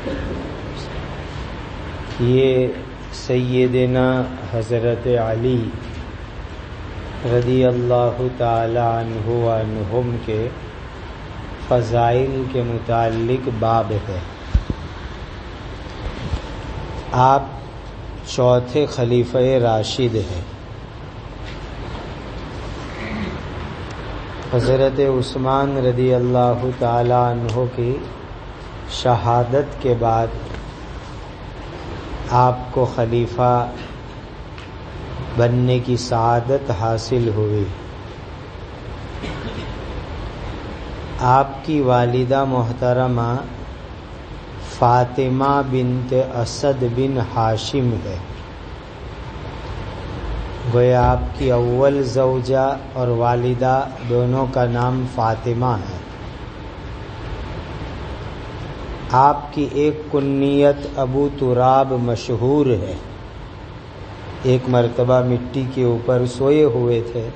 یہ سیدنا حضرت علی رضی اللہ تعالی عنہ و عنہم کے فضائل کے متعلق باب ہے۔ آپ چوتھے خلیفہ راشد ہیں۔ حضرت عثمان رضی اللہ تعالی عنہ کی شہادت کے بعد آپ کو خلیفہ بننے کی سعادت حاصل ہوئی۔ آپ کی والدہ محترمہ فاطمہ بنت اسد بن ہاشم ہے۔ گویا آپ کی اول زوجہ اور والدہ دونوں کا نام فاطمہ ہے۔ آپ کی ایک کنیت ابو تراب مشہور ہے۔ ایک مرتبہ مٹی کے اوپر سوئے ہوئے تھے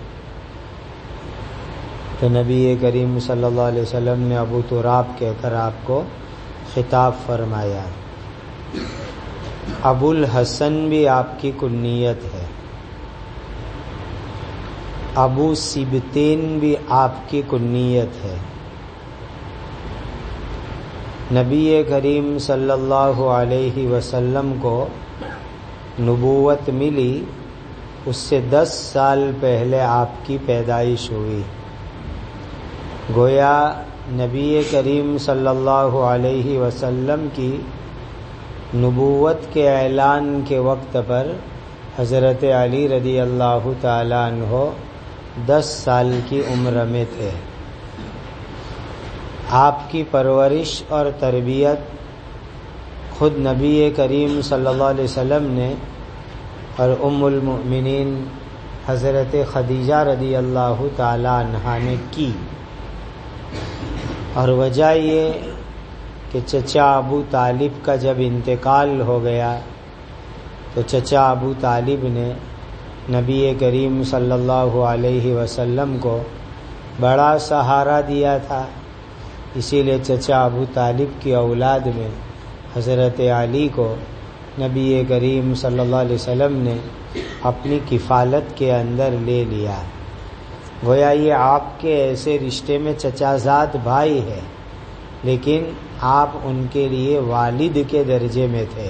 تو نبی کریم صلی اللہ علیہ وسلم نے ابو تراب کہہ کر آپ کو خطاب فرمایا۔ ابو الحسن بھی آپ کی کنیت ہے۔ ابو سبتین بھی آپ کی کنیت ہے۔ نبی کریم صلی اللہ علیہ وسلم کو نبوت ملی اس سے 10 سال پہلے آپ کی پیدائش ہوئی۔ گویا نبی کریم صلی اللہ علیہ وسلم کی نبوت کے اعلان کے وقت پر حضرت علی رضی اللہ تعالی عنہ 10 سال کی عمر میں تھے۔ آپ کی پرورش اور تربیت خود نبی کریم صلی اللہ علیہ وسلم نے اور ام المؤمنین حضرت خدیجہ رضی اللہ تعالی عنہا نے کی، اور وجہ یہ کہ چچا ابو طالب کا جب انتقال ہو گیا تو چچا ابو طالب نے نبی کریم صلی اللہ علیہ وسلم کو بڑا سہارا دیا تھا۔ اسی لیے چچا ابو طالب کی اولاد میں حضرت علی کو نبی کریم صلی اللہ علیہ وسلم نے اپنی کفالت کے اندر لے لیا۔ گویا یہ آپ کے ایسے رشتے میں چچا زاد بھائی ہے، لیکن آپ ان کے لیے والد کے درجے میں تھے۔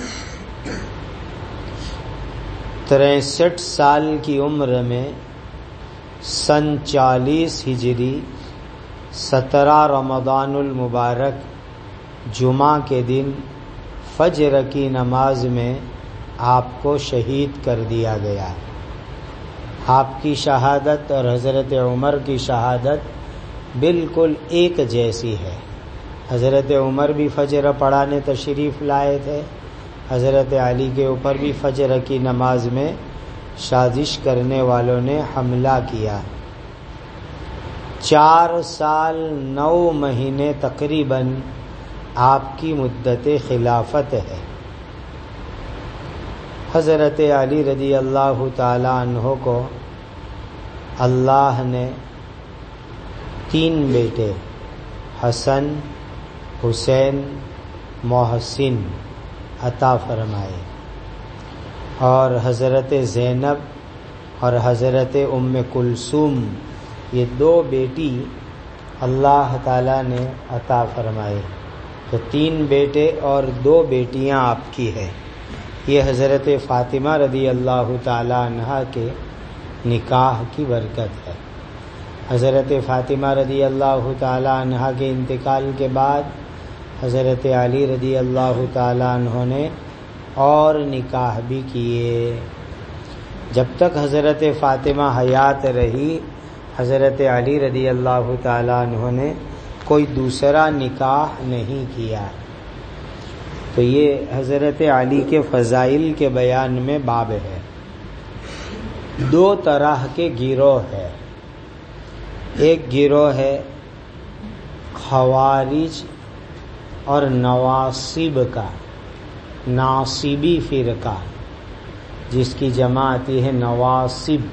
63 سال کی عمر میں سن 40 ہجری 17 رمضان المبارک جمعہ کے دن فجر کی نماز میں آپ کو شہید کر دیا گیا۔ آپ کی شہادت اور حضرت عمر کی شہادت بالکل ایک جیسی ہے۔ حضرت عمر بھی فجر پڑھانے تشریف لائے تھے، حضرت علی کے اوپر بھی فجر کی نماز میں سازش کرنے والوں نے حملہ کیا۔ 4 سال 9 مہینے تقریباً آپ کی مدت خلافت ہے۔ حضرت علی رضی اللہ تعالی عنہ کو اللہ نے 3 بیٹے حسن، حسین، محسن عطا فرمائے، اور حضرت زینب اور حضرت ام کلثوم یہ 2 بیٹی اللہ تعالیٰ نے عطا فرمائے۔ تو 3 بیٹے اور 2 بیٹیاں آپ کی ہیں۔ یہ حضرت فاطمہ رضی اللہ تعالی عنہا کے نکاح کی برکت ہے۔ حضرت فاطمہ رضی اللہ تعالی عنہا کے انتقال کے بعد حضرت علی رضی اللہ تعالی عنہ نے اور نکاح بھی کیے۔ جب تک حضرت فاطمہ حیات رہی حضرت علی رضی اللہ تعالی عنہ نے کوئی دوسرا نکاح نہیں کیا۔ تو یہ حضرت علی کے فضائل کے بیان میں باب ہے۔ 2 طرح کے گروہ ہے۔ ایک گروہ ہے خوارج اور نواصب کا، ناصبی فرقہ، جس کی جمع آتی ہے نواصب،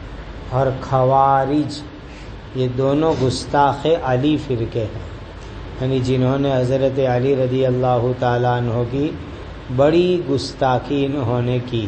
اور خوارج، یہ دونوں گستاخ علی فرقے ہیں۔ یعنی جنہوں نے حضرت علی رضی اللہ تعالیٰ عنہ کی بڑی گستاخی انہوں نے کی۔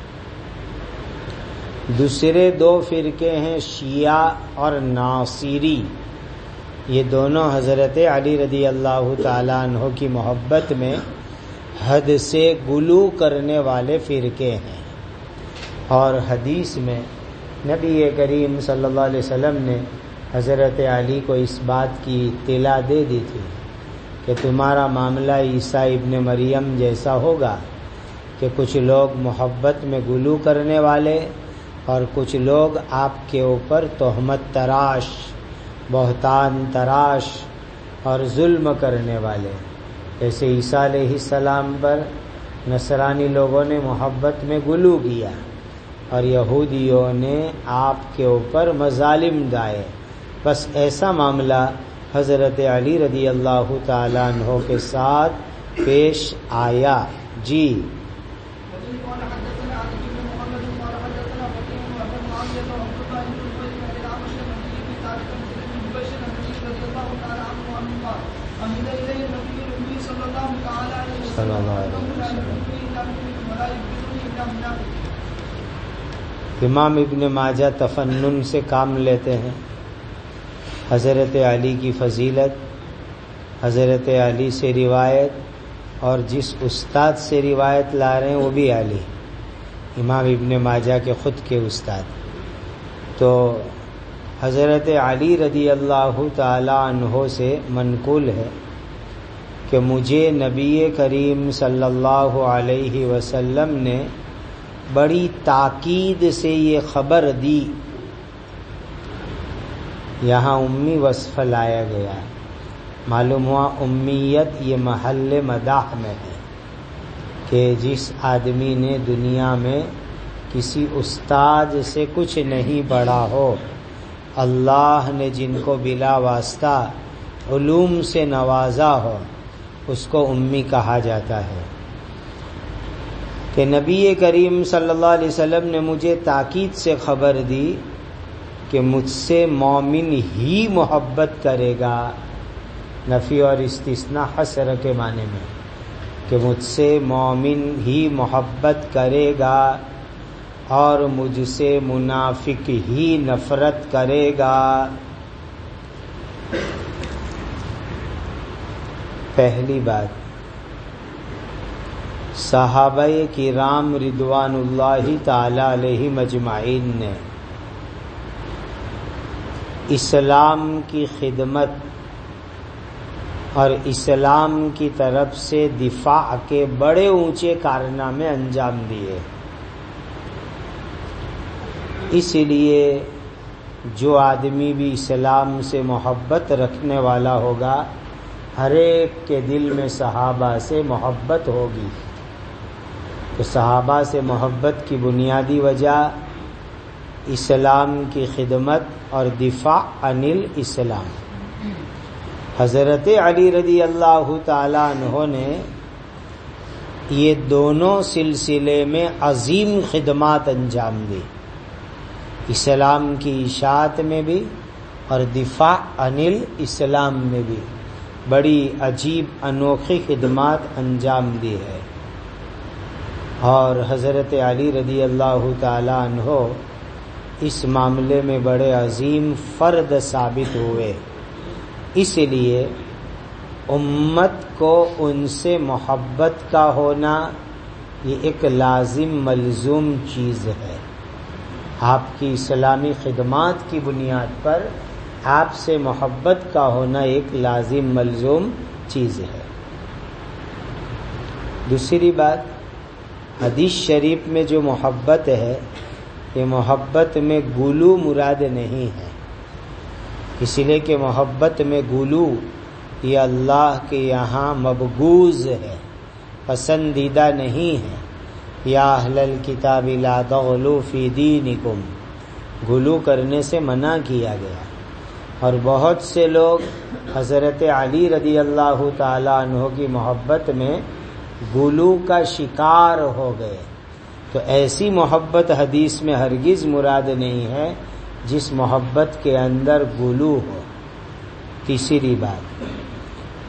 دوسرے دو فرقے ہیں شیعہ اور ناصری، یہ دونوں حضرت علی رضی اللہ تعالیٰ عنہ کی محبت میں حد سے غلو کرنے والے فرقے ہیں۔ اور حدیث میں نبی کریم صلی اللہ علیہ وسلم نے حضرت علی کو اس بات کی اطلاع دے دی تھی کہ تمہارا معاملہ عیسیٰ ابن مریم جیسا ہوگا کہ کچھ لوگ محبت میں غلو کرنے والے اور کچھ لوگ آپ کے اوپر تہمت تراش، بہتان تراش اور ظلم کرنے والے۔ جیسے عیسیٰ علیہ السلام پر نصرانی لوگوں نے محبت میں غلو کیا اور یہودیوں نے آپ کے اوپر مظالم ڈائے، بس ایسا معاملہ حضرت علی رضی اللہ تعالیٰ عنہ کے ساتھ پیش آیا۔ جی صلی اللہ علیہ وسلم۔ امام ابن ماجہ تفنن سے کام لیتے ہیں، حضرت علی کی فضیلت، حضرت علی سے روایت، اور جس استاد سے روایت لا رہے ہیں وہ بھی علی، امام ابن ماجہ کے خود کے استاد۔ تو حضرت علی رضی اللہ تعالی عنہ سے منقول ہے کہ مجھے نبی کریم صلی اللہ علیہ وسلم نے بڑی تاکید سے یہ خبر دی۔ یہاں امی وصف لایا گیا ہے، معلوم ہوا امیت یہ محل مداح میں ہے کہ جس آدمی نے دنیا میں کسی استاد سے کچھ نہیں پڑھا ہو، اللہ نے جن کو بلا واسطہ علوم سے نوازا ہو، اس کو امی کہا جاتا ہے۔ کہ نبی کریم صلی اللہ علیہ وسلم نے مجھے تاکید سے خبر دی کہ مجھ سے مومن ہی محبت کرے گا، نفی اور استثناء حصر کے معنی میں، کہ مجھ سے مومن ہی محبت کرے گا اور مجھ سے منافق ہی نفرت کرے گا۔ پہلی بات، صحابہ کرام رضوان اللہ تعالی علیہ مجمعین نے اسلام کی خدمت اور اسلام کی طرف سے دفاع کے بڑے اونچے کارنامے انجام دیے۔ اس لیے جو آدمی بھی اسلام سے محبت رکھنے والا ہوگا، ہر ایک کے دل میں صحابہ سے محبت ہوگی۔ تو صحابہ سے محبت کی بنیادی وجہ اسلام کی خدمت اور دفاع عن الاسلام۔ حضرت علی رضی اللہ تعالی عنہ نے یہ دونوں سلسلے میں عظیم خدمات انجام دی، اسلام کی اشاعت میں بھی اور دفاع عن الاسلام میں بھی بڑی عجیب انوکھی خدمات انجام دی ہے۔ اور حضرت علی رضی اللہ تعالی عنہ اس معاملے میں بڑے عظیم فرد ثابت ہوئے، اس لیے امت کو ان سے محبت کا ہونا یہ ایک لازم ملزوم چیز ہے۔ آپ کی اسلامی خدمات کی بنیاد پر آپ سے محبت کا ہونا ایک لازم ملزوم چیز ہے۔ دوسری بات، حدیث شریف میں جو محبت ہے، یہ محبت میں غلو مراد نہیں ہے، اس لیے کہ محبت میں غلو یہ اللہ کے یہاں مبغوض ہے، پسندیدہ نہیں ہے۔ یا اہل الکتاب لا تغلوا فی دینکم، غلو کرنے سے منع کیا گیا۔ اور بہت سے لوگ حضرت علی رضی اللہ تعالی عنہ کی محبت میں غلو کا شکار ہو گئے، تو ایسی محبت حدیث میں ہرگز مراد نہیں ہے جس محبت کے اندر غلو ہو۔ تیسری بات،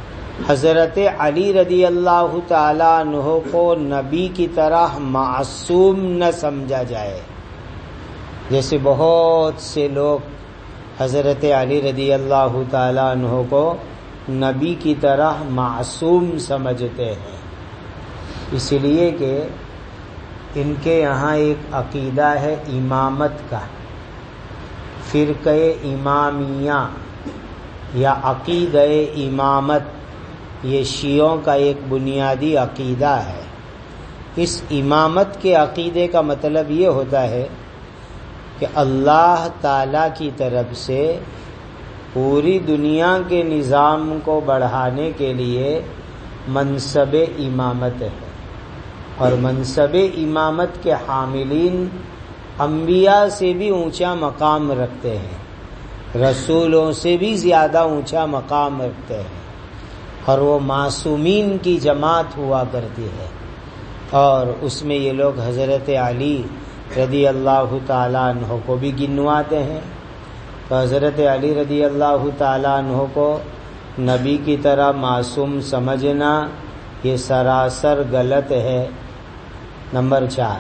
حضرت علی رضی اللہ تعالی عنہ کو نبی کی طرح معصوم نہ سمجھا جائے. جیسے بہت سے لوگ حضرت علی رضی اللہ تعالی عنہ کو نبی کی طرح معصوم سمجھتے ہیں، اس لیے کہ ان کے یہاں ایک عقیدہ ہے امامت کا. فرقہ امامیہ یا عقیدہ امامت یہ شیعوں کا ایک بنیادی عقیدہ ہے. اس امامت کے عقیدے کا مطلب یہ ہوتا ہے کہ اللہ تعالی کی طرف سے پوری دنیا کے نظام کو بڑھانے کے لیے منصب امامت ہے، اور منصب امامت کے حاملین انبیاء سے بھی اونچا مقام رکھتے ہیں، رسولوں سے بھی زیادہ اونچا مقام رکھتے ہیں، اور وہ معصومین کی جماعت ہوا کرتی ہے. اور اس میں یہ لوگ حضرت علی رضی اللہ تعالی عنہ کو بھی گنواتے ہیں. تو حضرت علی رضی اللہ تعالی عنہ کو نبی کی طرح معصوم سمجھنا یہ سراسر غلط ہے. نمبر 4،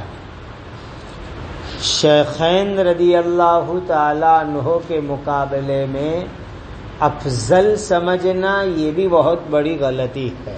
شیخین رضی اللہ تعالی عنہ کے مقابلے میں افضل سمجھنا یہ بھی بہت بڑی غلطی ہے.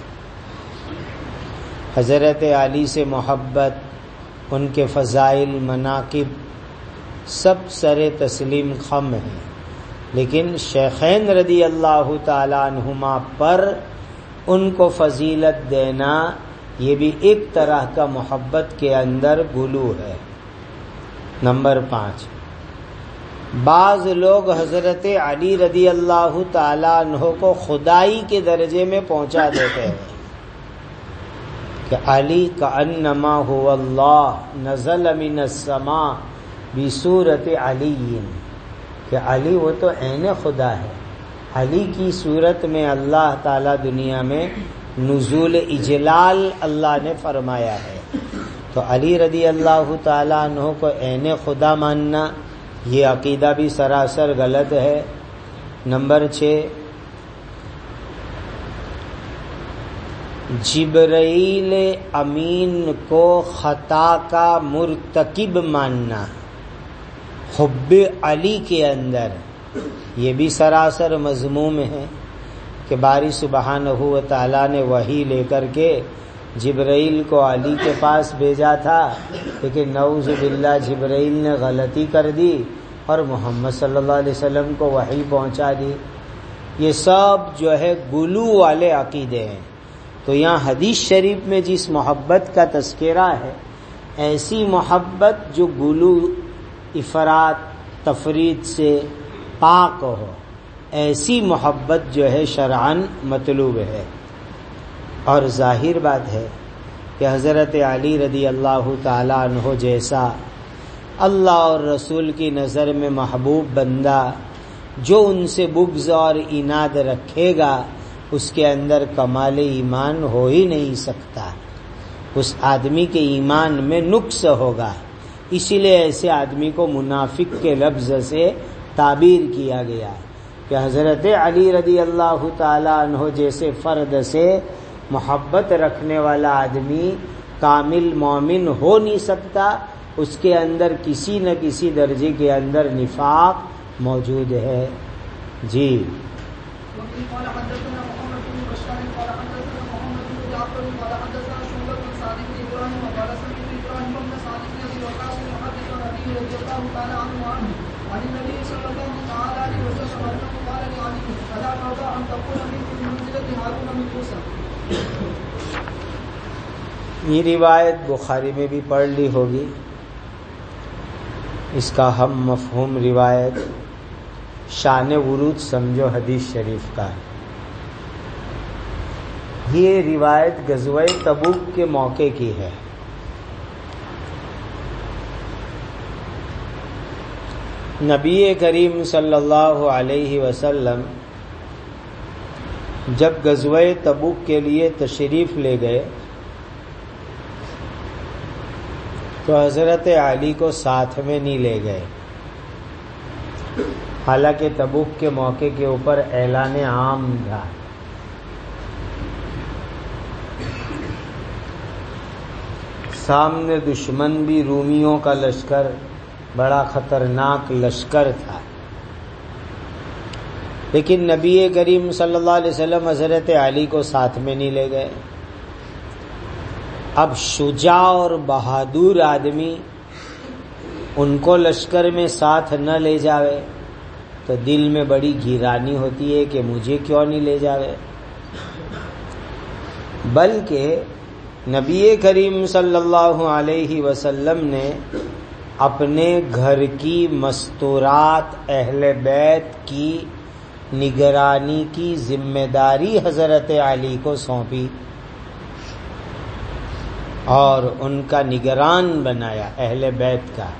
حضرت علی سے محبت، ان کے فضائل مناقب سب سر تسلیم خم ہیں، لیکن شیخین رضی اللہ تعالی عنہما پر ان کو فضیلت دینا یہ بھی ایک طرح کا محبت کے اندر غلو ہے. نمبر 5، بعض لوگ حضرت علی رضی اللہ تعالی عنہ کو خدائی کے درجے میں پہنچا دیتے ہیں کہ علی کأنما هو اللہ نزل من السماء بصورت علی، کہ علی وہ تو عین خدا ہے، علی کی صورت میں اللہ تعالی دنیا میں نزول اجلال اللہ نے فرمایا ہے. تو علی رضی اللہ تعالی عنہ کو عین خدا ماننا یہ عقیدہ بھی سراسر غلط ہے. نمبر 6، جبرائیل امین کو خطا کا مرتکب ماننا حب علی کے اندر یہ بھی سراسر مذموم ہے کہ باری سبحانہ و تعالیٰ نے وحی لے کر کے جبرائیل کو علی کے پاس بھیجا تھا، لیکن نعوذ باللہ جبرائیل نے غلطی کر دی اور محمد صلی اللہ علیہ وسلم کو وحی پہنچا دی. یہ سب جو ہے غلو والے عقیدے ہیں. تو یہاں حدیث شریف میں جس محبت کا تذکرہ ہے، ایسی محبت جو غلو افراط تفرید سے پاک ہو، ایسی محبت جو ہے شرعاً مطلوب ہے. اور ظاہر بات ہے کہ حضرت علی رضی اللہ تعالی عنہ جیسا اللہ اور رسول کی نظر میں محبوب بندہ جو ان سے بغض اور عناد رکھے گا اس کے اندر کمال ایمان ہو ہی نہیں سکتا، اس آدمی کے ایمان میں نقص ہوگا. اسی لیے ایسے آدمی کو منافق کے لفظ سے تعبیر کیا گیا کہ حضرت علی رضی اللہ تعالی عنہ جیسے فرد سے محبت رکھنے والا آدمی کامل مومن ہو نہیں سکتا، اس کے اندر کسی نہ کسی درجے کے اندر نفاق موجود ہے. جی یہ روایت بخاری میں بھی پڑھ لی ہوگی. اس کا ہم مفہوم روایت شان ورود سمجھو حدیث شریف کا. یہ روایت غزوہ تبوک کے موقع کی ہے. نبی کریم صلی اللہ علیہ وسلم جب غزوہ تبوک کے لیے تشریف لے گئے تو حضرت علی کو ساتھ میں نہیں لے گئے، حالانکہ تبوک کے موقع کے اوپر اعلان عام تھا سامنے دشمن بھی رومیوں کا لشکر بڑا خطرناک لشکر تھا، لیکن نبی کریم صلی اللہ علیہ وسلم حضرت علی کو ساتھ میں نہیں لے گئے۔ اب شجاع اور بہادر آدمی ان کو لشکر میں ساتھ نہ لے جاوے تو دل میں بڑی گیرانی ہوتی ہے کہ مجھے کیوں نہیں لے جاوے، بلکہ نبی کریم صلی اللہ علیہ وسلم نے اپنے گھر کی مستورات اہل بیت کی نگرانی کی ذمہ داری حضرت علی کو سونپی اور ان کا نگران بنایا اہل بیت کا۔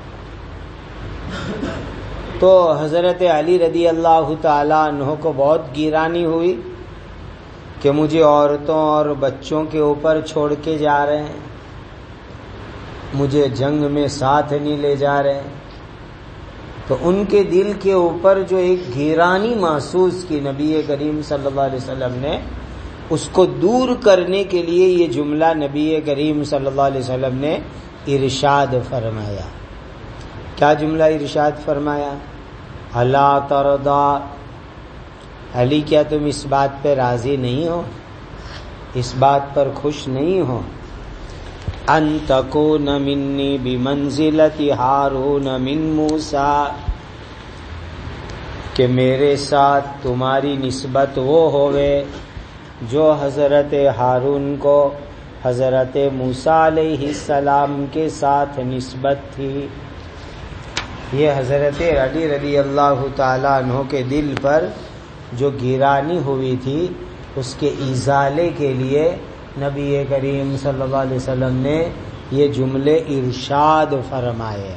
تو حضرت علی رضی اللہ تعالی عنہ کو بہت گیرانی ہوئی کہ مجھے عورتوں اور بچوں کے اوپر چھوڑ کے جا رہے ہیں، مجھے جنگ میں ساتھ نہیں لے جا رہے ہیں۔ تو ان کے دل کے اوپر جو ایک گیرانی محسوس کی نبی کریم صلی اللہ علیہ وسلم نے، اس کو دور کرنے کے لیے یہ جملہ نبی کریم صلی اللہ علیہ وسلم نے ارشاد فرمایا۔ کیا جملہ ارشاد فرمایا؟ الا ترضا، علی کیا تم اس بات پہ راضی نہیں ہو، اس بات پر خوش نہیں ہو، ان تکون منی بمنزلت ہارون من موسیٰ، کہ میرے ساتھ تمہاری نسبت وہ ہوئے جو حضرت ہارون کو حضرت موسیٰ علیہ السلام کے ساتھ نسبت تھی۔ یہ حضرت علی رضی اللہ تعالیٰ عنہ کے دل پر جو گیرانی ہوئی تھی اس کے ازالے کے لیے نبی کریم صلی اللہ علیہ وسلم نے یہ جملے ارشاد فرمائے۔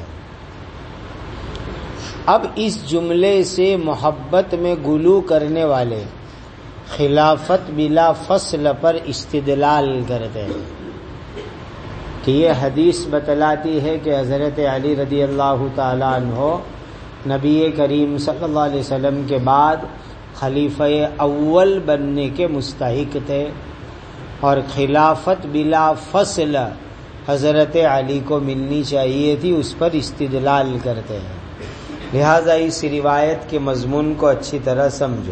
اب اس جملے سے محبت میں غلو کرنے والے خلافت بلا فصل پر استدلال کرتے ہیں کہ یہ حدیث بتلاتی ہے کہ حضرت علی رضی اللہ تعالی عنہ نبی کریم صلی اللہ علیہ وسلم کے بعد خلیفہ اول بننے کے مستحق تھے، اور خلافت بلا فصل حضرت علی کو ملنی چاہیے تھی، اس پر استدلال کرتے ہیں۔ لہذا اس روایت کے مضمون کو اچھی طرح سمجھو۔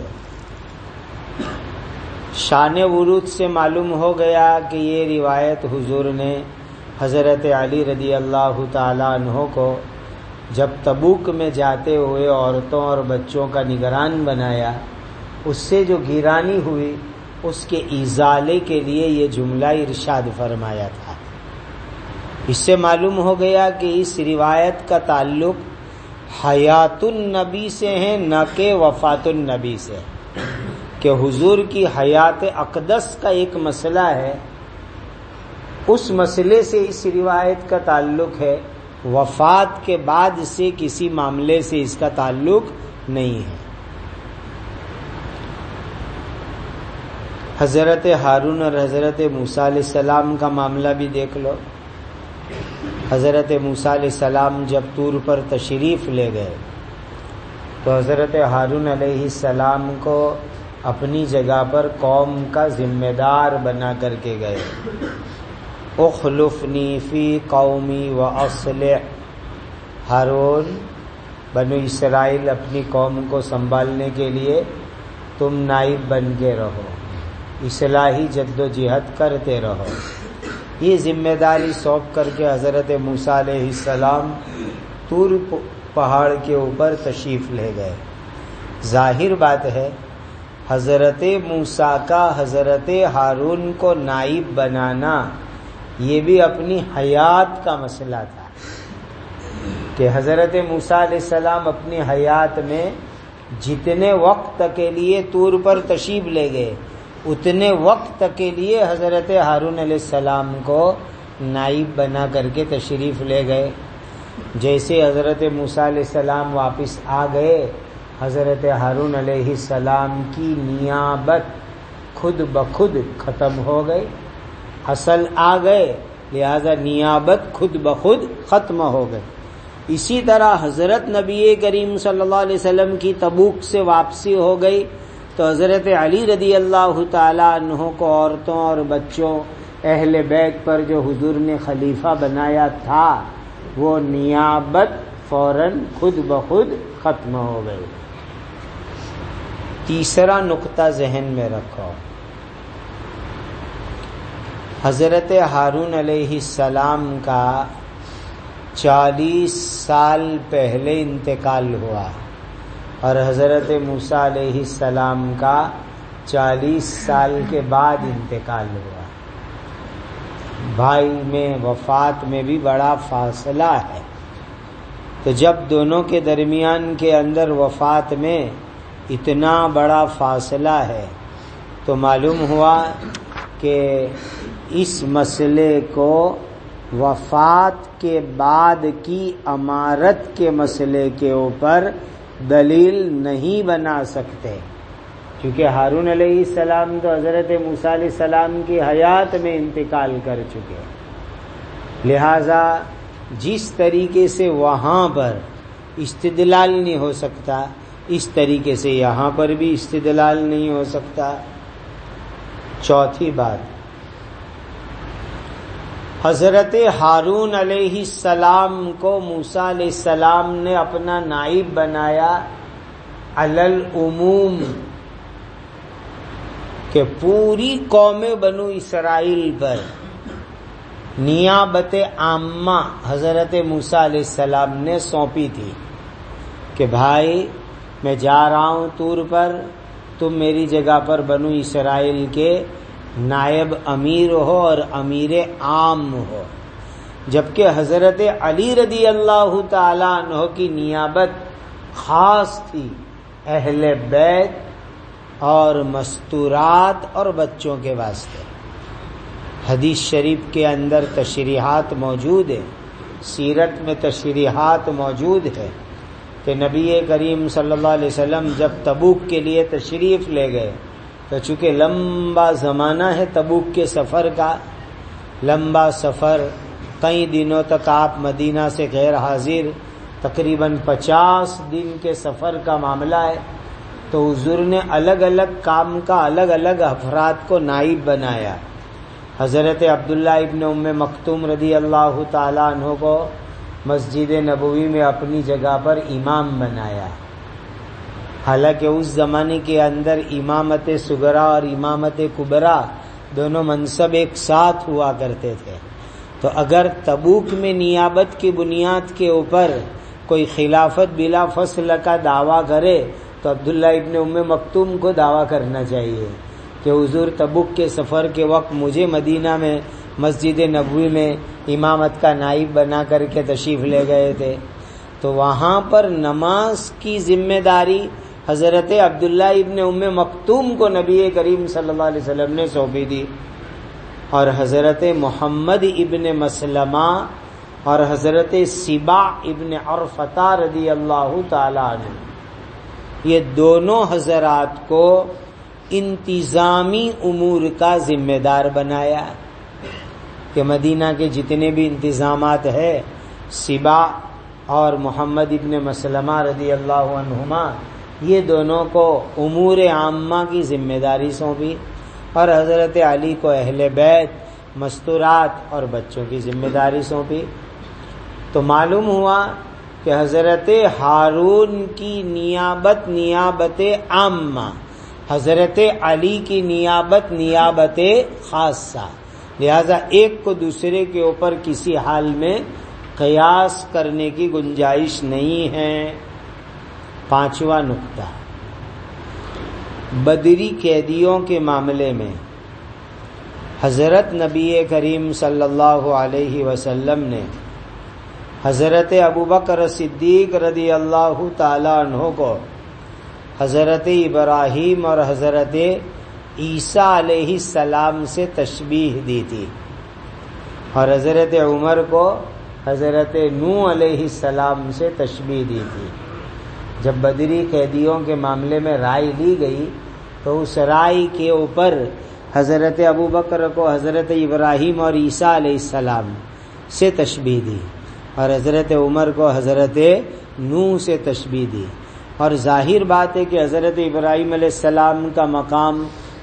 شان ورود سے معلوم ہو گیا کہ یہ روایت حضور نے حضرت علی رضی اللہ تعالی عنہ کو جب تبوک میں جاتے ہوئے عورتوں اور بچوں کا نگران بنایا، اس سے جو گیرانی ہوئی اس کے ازالے کے لیے یہ جملہ ارشاد فرمایا تھا۔ اس سے معلوم ہو گیا کہ اس روایت کا تعلق حیات النبی سے ہے، نہ کہ وفات النبی سے، کہ حضور کی حیات اقدس کا ایک مسئلہ ہے، اس مسئلے سے اس روایت کا تعلق ہے، وفات کے بعد سے کسی معاملے سے اس کا تعلق نہیں ہے۔ حضرت ہارون اور حضرت موسیٰ علیہ السلام کا معاملہ بھی دیکھ لو۔ حضرت موسیٰ علیہ السلام جب طور پر تشریف لے گئے تو حضرت ہارون علیہ السلام کو اپنی جگہ پر قوم کا ذمہ دار بنا کر کے گئے۔ اخلفنی فی قومی واصلح، ہارون بنو اسرائیل اپنی قوم کو سنبھالنے کے لیے تم نائب بن کے رہو، اصلاحی جد و جہد کرتے رہو۔ یہ ذمہ داری سونپ کر کے حضرت موسیٰ علیہ السلام طور پہاڑ کے اوپر تشریف لے گئے۔ ظاہر بات ہے حضرت موسیٰ کا حضرت ہارون کو نائب بنانا یہ بھی اپنی حیات کا مسئلہ تھا کہ حضرت موسیٰ علیہ السلام اپنی حیات میں جتنے وقت کے لیے طور پر تشریف لے گئے اتنے وقت کے لیے حضرت ہارون علیہ السلام کو نائب بنا کر کے تشریف لے گئے۔ جیسے حضرت موسیٰ علیہ السلام واپس آ گئے، حضرت ہارون علیہ السلام کی نیابت خود بخود ختم ہو گئی، اصل آ گئے لہذا نیابت خود بخود ختم ہو گئی۔ اسی طرح حضرت نبی کریم صلی اللہ علیہ وسلم کی تبوک سے واپسی ہو گئی تو حضرت علی رضی اللہ تعالی عنہ کو عورتوں اور بچوں اہل بیت پر جو حضور نے خلیفہ بنایا تھا وہ نیابت فوراً خود بخود ختم ہو گئی۔ تیسرا نقطہ ذہن میں رکھو، حضرت ہارون علیہ السلام کا 40 سال پہلے انتقال ہوا اور حضرت موسیٰ علیہ السلام کا 40 سال کے بعد انتقال ہوا۔ بھائی میں وفات میں بھی بڑا فاصلہ ہے، تو جب دونوں کے درمیان کے اندر وفات میں اتنا بڑا فاصلہ ہے تو معلوم ہوا کہ اس مسئلے کو وفات کے بعد کی امارت کے مسئلے کے اوپر دلیل نہیں بنا سکتے، کیونکہ ہارون علیہ السلام تو حضرت موسیٰ علیہ السلام کی حیات میں انتقال کر چکے، لہذا جس طریقے سے وہاں پر استدلال نہیں ہو سکتا اس طریقے سے یہاں پر بھی استدلال نہیں ہو سکتا۔ چوتھی بات، حضرت ہارون علیہ السلام کو موسیٰ علیہ السلام نے اپنا نائب بنایا علی العموم، کہ پوری قوم بنو اسرائیل پر نیابت عامہ حضرت موسیٰ علیہ السلام نے سونپی تھی کہ بھائی میں جا رہا ہوں طور پر، تم میری جگہ پر بنو اسرائیل کے نائب امیر ہو اور امیر عام ہو، جبکہ حضرت علی رضی اللہ تعالی عنہ کی نیابت خاص تھی اہل بیت اور مستورات اور بچوں کے واسطے۔ حدیث شریف کے اندر تشریحات موجود ہیں، سیرت میں تشریحات موجود ہے کہ نبی کریم صلی اللہ علیہ وسلم جب تبوک کے لیے تشریف لے گئے تو چونکہ لمبا زمانہ ہے تبوک کے سفر کا، لمبا سفر، کئی دنوں تک آپ مدینہ سے غیر حاضر، تقریباً 50 دن کے سفر کا معاملہ ہے، تو حضور نے الگ الگ کام کا الگ الگ افراد کو نائب بنایا۔ حضرت عبداللہ ابن ام مکتوم رضی اللہ تعالیٰ عنہ کو مسجد نبوی میں اپنی جگہ پر امام بنایا، حالانکہ اس زمانے کے اندر امامت صغرا اور امامت کبرا دونوں منصب ایک ساتھ ہوا کرتے تھے، تو اگر تبوک میں نیابت کی بنیاد کے اوپر کوئی خلافت بلا فصل کا دعویٰ کرے تو عبداللہ ابن ام مکتوم کو دعویٰ کرنا چاہیے کہ حضور تبوک کے سفر کے وقت مجھے مدینہ میں مسجد نبوی میں امامت کا نائب بنا کر کے تشریف لے گئے تھے، تو وہاں پر نماز کی ذمہ داری حضرت عبداللہ ابن ام مکتوم کو نبی کریم صلی اللہ علیہ وسلم نے سونپی دی، اور حضرت محمد ابن مسلمہ اور حضرت سبا ابن عرفہ رضی اللہ تعالی عنہ، یہ دونوں حضرات کو انتظامی امور کا ذمہ دار بنایا کہ مدینہ کے جتنے بھی انتظامات ہے سبا اور محمد ابن مسلمہ رضی اللہ عنہما، یہ دونوں کو امور عامہ کی ذمہ داری سونپی، اور حضرت علی کو اہل بیت، مستورات اور بچوں کی ذمہ داری سونپی۔ تو معلوم ہوا کہ حضرت ہارون کی نیابت عامہ، حضرت علی کی نیابت خاصہ، لہذا ایک کو دوسرے کے اوپر کسی حال میں قیاس کرنے کی گنجائش نہیں ہے۔ پانچواں نقطہ، بدری قیدیوں کے معاملے میں حضرت نبی کریم صلی اللہ علیہ وسلم نے حضرت ابوبکر صدیق رضی اللہ تعالی عنہ کو حضرت ابراہیم اور حضرت عیسیٰ علیہ السلام سے تشبیہ دی تھی، اور حضرت عمر کو حضرت نوح علیہ السلام سے تشبیہ دی تھی۔ جب بدری قیدیوں کے معاملے میں رائے لی گئی تو اس رائے کے اوپر حضرت ابوبکر کو حضرت ابراہیم اور عیسیٰ علیہ السلام سے تشبیہ دی، اور حضرت عمر کو حضرت نوح سے تشبیہ دی، اور ظاہر بات ہے کہ حضرت ابراہیم علیہ السلام کا مقام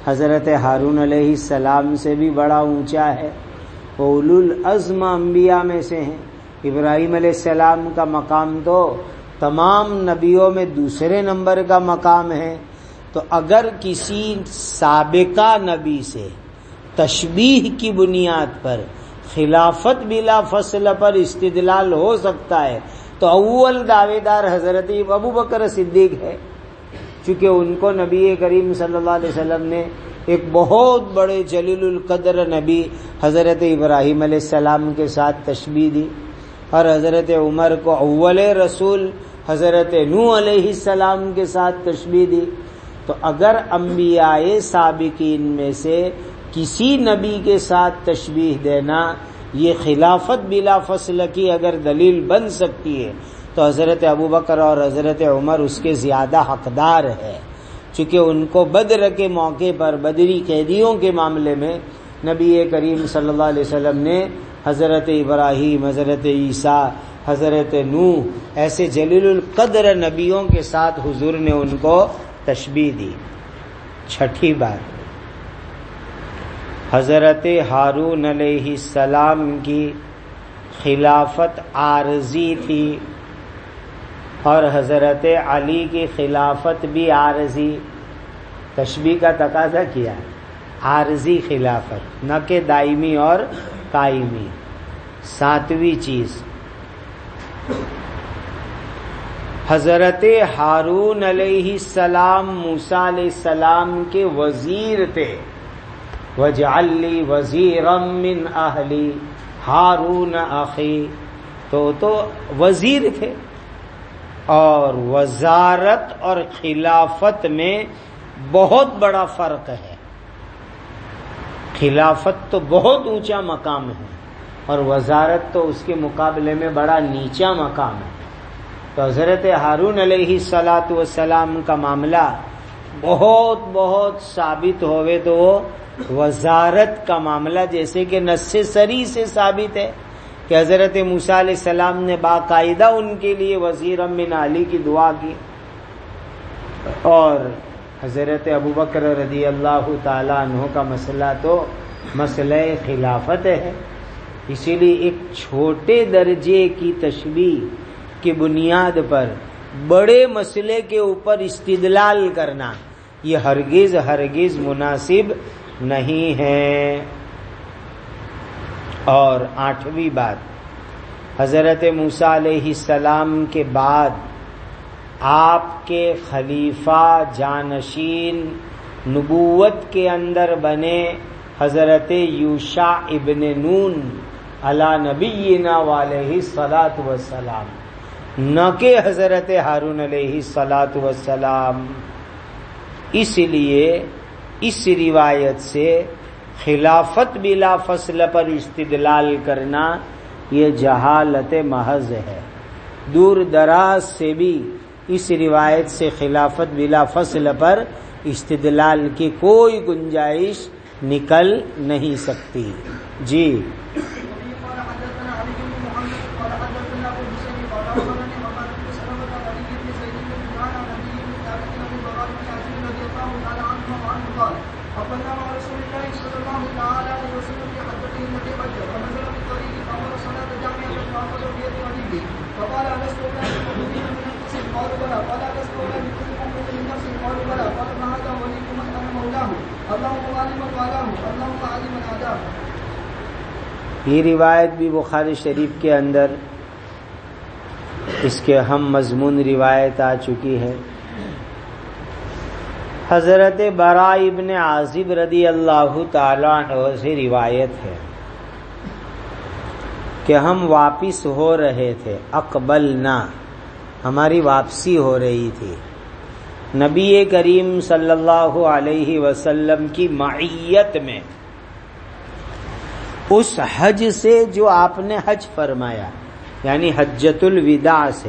حضرت ہارون علیہ السلام سے بھی بڑا اونچا ہے، وہ اولو العزم انبیاء میں سے ہیں۔ ابراہیم علیہ السلام کا مقام تو تمام نبیوں میں دوسرے نمبر کا مقام ہے۔ تو اگر کسی سابقہ نبی سے تشبیہ کی بنیاد پر خلافت بلا فصل پر استدلال ہو سکتا ہے تو اول دعوے دار حضرت ابو بکر صدیق ہے، چونکہ ان کو نبی کریم صلی اللہ علیہ وسلم نے ایک بہت بڑے جلیل القدر نبی حضرت ابراہیم علیہ السلام کے ساتھ تشبیہ دی، اور حضرت عمر کو اول رسول حضرت نوح علیہ السلام کے ساتھ تشبیہ دی۔ تو اگر انبیاء سابقین میں سے کسی نبی کے ساتھ تشبیہ دینا یہ خلافت بلا فصل کی اگر دلیل بن سکتی ہے تو حضرت ابوبکر اور حضرت عمر اس کے زیادہ حقدار ہے، چونکہ ان کو بدر کے موقع پر بدری قیدیوں کے معاملے میں نبی کریم صلی اللہ علیہ وسلم نے حضرت ابراہیم، حضرت عیسیٰ، حضرت نوح ایسے جلیل القدر نبیوں کے ساتھ حضور نے ان کو تشبیہ دی۔ چھٹی بات، حضرت ہارون علیہ السلام کی خلافت عارضی تھی اور حضرت علی کی خلافت بھی عارضی، تشبیہ کا تقاضا کیا، عارضی خلافت نہ کہ دائمی اور قائمی۔ ساتویں چیز، حضرت ہارون علیہ السلام موسیٰ علیہ السلام کے وزیر تھے، وَاجْعَلْ لِي وَزِيرًا مِّنْ أَهْلِي ہارون اخی، تو وزیر تھے۔ اور وزارت اور خلافت میں بہت بڑا فرق ہے، خلافت تو بہت اونچا مقام ہے اور وزارت تو اس کے مقابلے میں بڑا نیچا مقام ہے۔ تو حضرت ہارون علیہ السلام کا معاملہ بہت ثابت ہوئے تو وہ وزارت کا معاملہ جیسے کہ نص صریح سے ثابت ہے کہ حضرت موسیٰ علیہ السلام نے باقاعدہ ان کے لیے وزیر من علی کی دعا کی، اور حضرت ابوبکر رضی اللہ تعالی عنہ کا مسئلہ تو مسئلہ خلافت ہے۔ اسی لیے ایک چھوٹے درجے کی تشبیہ کی بنیاد پر بڑے مسئلے کے اوپر استدلال کرنا یہ ہرگز مناسب نہیں ہے۔ اور آٹھویں بات، حضرت موسیٰ علیہ السلام کے بعد آپ کے خلیفہ جانشین نبوت کے اندر بنے حضرت یوشع ابن نون علی نبینا وعلیہ الصلاۃ والسلام، نہ کہ حضرت ہارون علیہ الصلاۃ والسلام۔ اس لیے اس روایت سے خلافت بلا فصل پر استدلال کرنا یہ جہالت محض ہے۔ دور دراز سے بھی اس روایت سے خلافت بلا فصل پر استدلال کی کوئی گنجائش نکل نہیں سکتی۔ جی یہ روایت بھی بخاری شریف کے اندر اس کے ہم مضمون روایت آ چکی ہے۔ حضرت براء ابن عازب رضی اللہ تعالی عنہ سے روایت ہے کہ ہم واپس ہو رہے تھے، اقبلنا، ہماری واپسی ہو رہی تھی، نبی کریم صلی اللہ علیہ وسلم کی معیت میں، اس حج سے جو آپ نے حج فرمایا یعنی حجۃ الوداع سے۔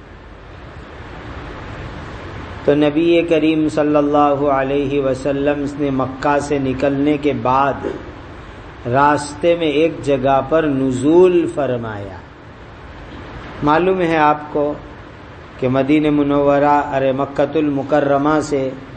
تو نبی کریم صلی اللہ علیہ وسلم نے مکہ سے نکلنے کے بعد راستے میں ایک جگہ پر نزول فرمایا۔ معلوم ہے آپ کو کہ مدینہ منورہ مکۃ المکرمہ سے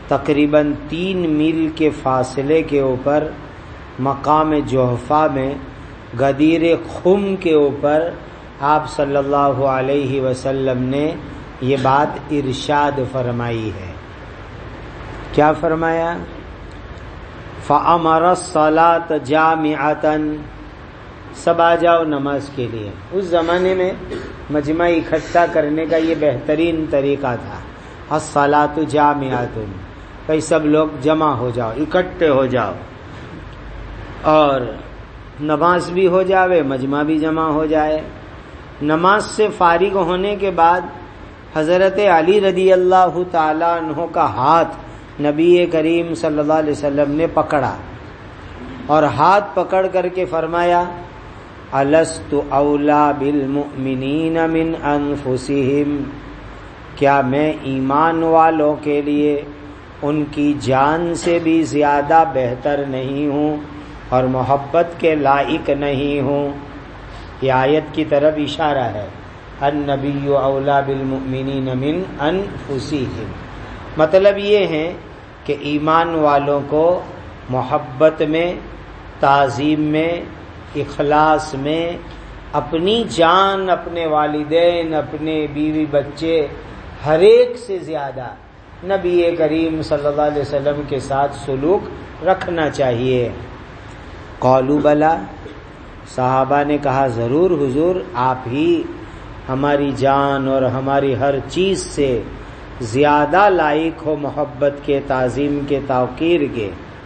تقریباً 3 میل کے فاصلے کے اوپر مقام جحفہ میں غدیر خم کے اوپر آپ صلی اللہ علیہ وسلم نے یہ بات ارشاد فرمائی ہے. کیا فرمایا؟ فَأَمَرَ الصَّلَاةَ جَامِعَةً، سب آ جاؤ نماز کے لیے. اس زمانے میں مجمع اکٹھا کرنے کا یہ بہترین طریقہ تھا. الصَّلَاةُ جَامِعَةٌ، بھئی سب لوگ جمع ہو جاؤ، اکٹھے ہو جاؤ، اور نماز بھی ہو جاوے، مجمع بھی جمع ہو جائے. نماز سے فارغ ہونے کے بعد حضرت علی رضی اللہ تعالی عنہ کا ہاتھ نبی کریم صلی اللہ علیہ وسلم نے پکڑا اور ہاتھ پکڑ کر کے فرمایا الست اولا بالمؤمنین من انفسہم، کیا میں ایمان والوں کے لیے ان کی جان سے بھی زیادہ بہتر نہیں ہوں اور محبت کے لائق نہیں ہوں. یہ آیت کی طرف اشارہ ہے. النبی اولا بالمؤمنین من انفسہم، مطلب یہ ہے کہ ایمان والوں کو محبت میں، تعظیم میں، اخلاص میں اپنی جان، اپنے والدین، اپنے بیوی بچے، ہر ایک سے زیادہ نبی کریم صلی اللہ علیہ وسلم کے ساتھ سلوک رکھنا چاہیے. قالوا بلا، صحابہ نے کہا ضرور حضور، آپ ہی ہماری جان اور ہماری ہر چیز سے زیادہ لائق ہو محبت کے، تعظیم کے، توقیر کے.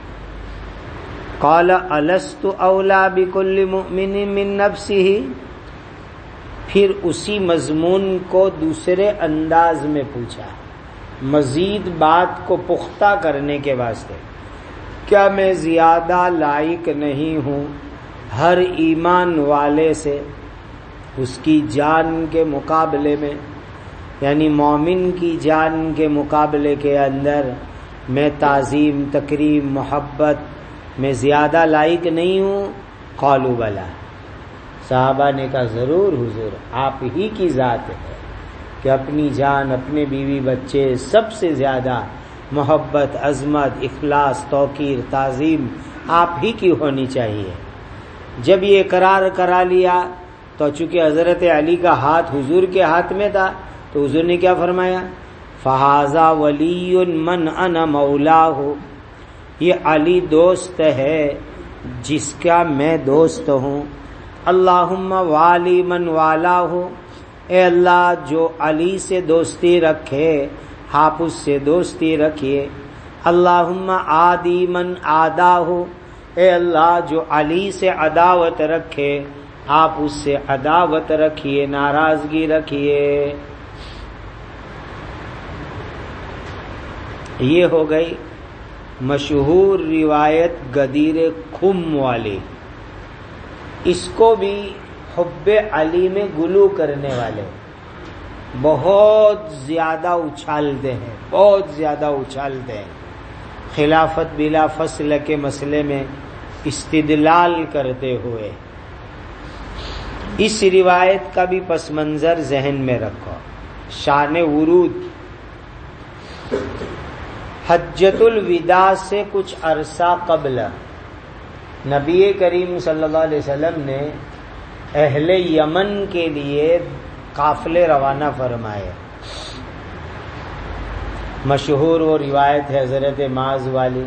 قال الست اولا بكل مؤمن من نفسه، پھر اسی مضمون کو دوسرے انداز میں پوچھا، مزید بات کو پختہ کرنے کے واسطے. کیا میں زیادہ لائق نہیں ہوں ہر ایمان والے سے اس کی جان کے مقابلے میں، یعنی مومن کی جان کے مقابلے کے اندر میں تعظیم، تکریم، محبت میں زیادہ لائق نہیں ہوں؟ قالوا بلا، صحابہ نے کہا ضرور حضور، آپ ہی کی ذات ہے کہ اپنی جان، اپنے بیوی بچے سب سے زیادہ محبت، عظمت، اخلاص، توقیر، تعظیم آپ ہی کی ہونی چاہیے. جب یہ اقرار کرا لیا تو چونکہ حضرت علی کا ہاتھ حضور کے ہاتھ میں تھا تو حضور نے کیا فرمایا؟ فہذا ولی من انا مولاه، یہ علی دوست ہے جس کا میں دوست ہوں. اللہم والی من والاه، اے اللہ جو علی سے دوستی رکھے آپ اس سے دوستی رکھیے. اللہم عادی من عاداہ، اے اللہ جو علی سے عداوت رکھے آپ اس سے عداوت رکھیے، ناراضگی رکھیے. یہ ہو گئی مشہور روایت غدیر خم والی. اس کو بھی حب علی میں گلو کرنے والے بہت زیادہ اچھالتے ہیں، بہت زیادہ اچھالتے ہیں. خلافت بلا فصل کے مسئلے میں استدلال کرتے ہوئے اس روایت کا بھی پس منظر ذہن میں رکھو. شان ورود حجۃ الوداع سے کچھ عرصہ قبل نبی کریم صلی اللہ علیہ وسلم نے اہل یمن کے لیے قافلے روانہ فرمائے. مشہور وہ روایت ہے حضرت معاذ والی،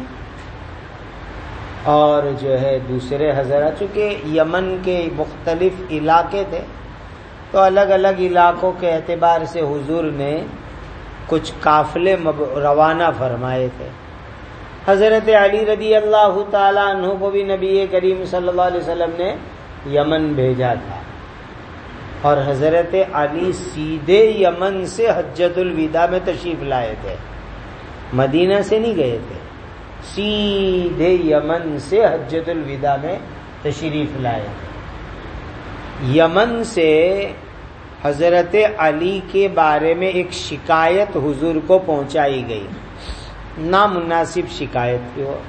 اور جو ہے دوسرے حضرات، چونکہ یمن کے مختلف علاقے تھے تو الگ الگ علاقوں کے اعتبار سے حضور نے کچھ قافلے روانہ فرمائے تھے. حضرت علی رضی اللہ تعالیٰ عنہ کو بھی نبی کریم صلی اللہ علیہ وسلم نے یمن بھیجا تھا، اور حضرت علی سیدھے یمن سے حجۃ الوداع میں تشریف لائے تھے، مدینہ سے نہیں گئے تھے، سیدھے یمن سے حجۃ الوداع میں تشریف لائے تھے. یمن سے حضرت علی کے بارے میں ایک شکایت حضور کو پہنچائی گئی، نامناسب شکایت تھی. وہ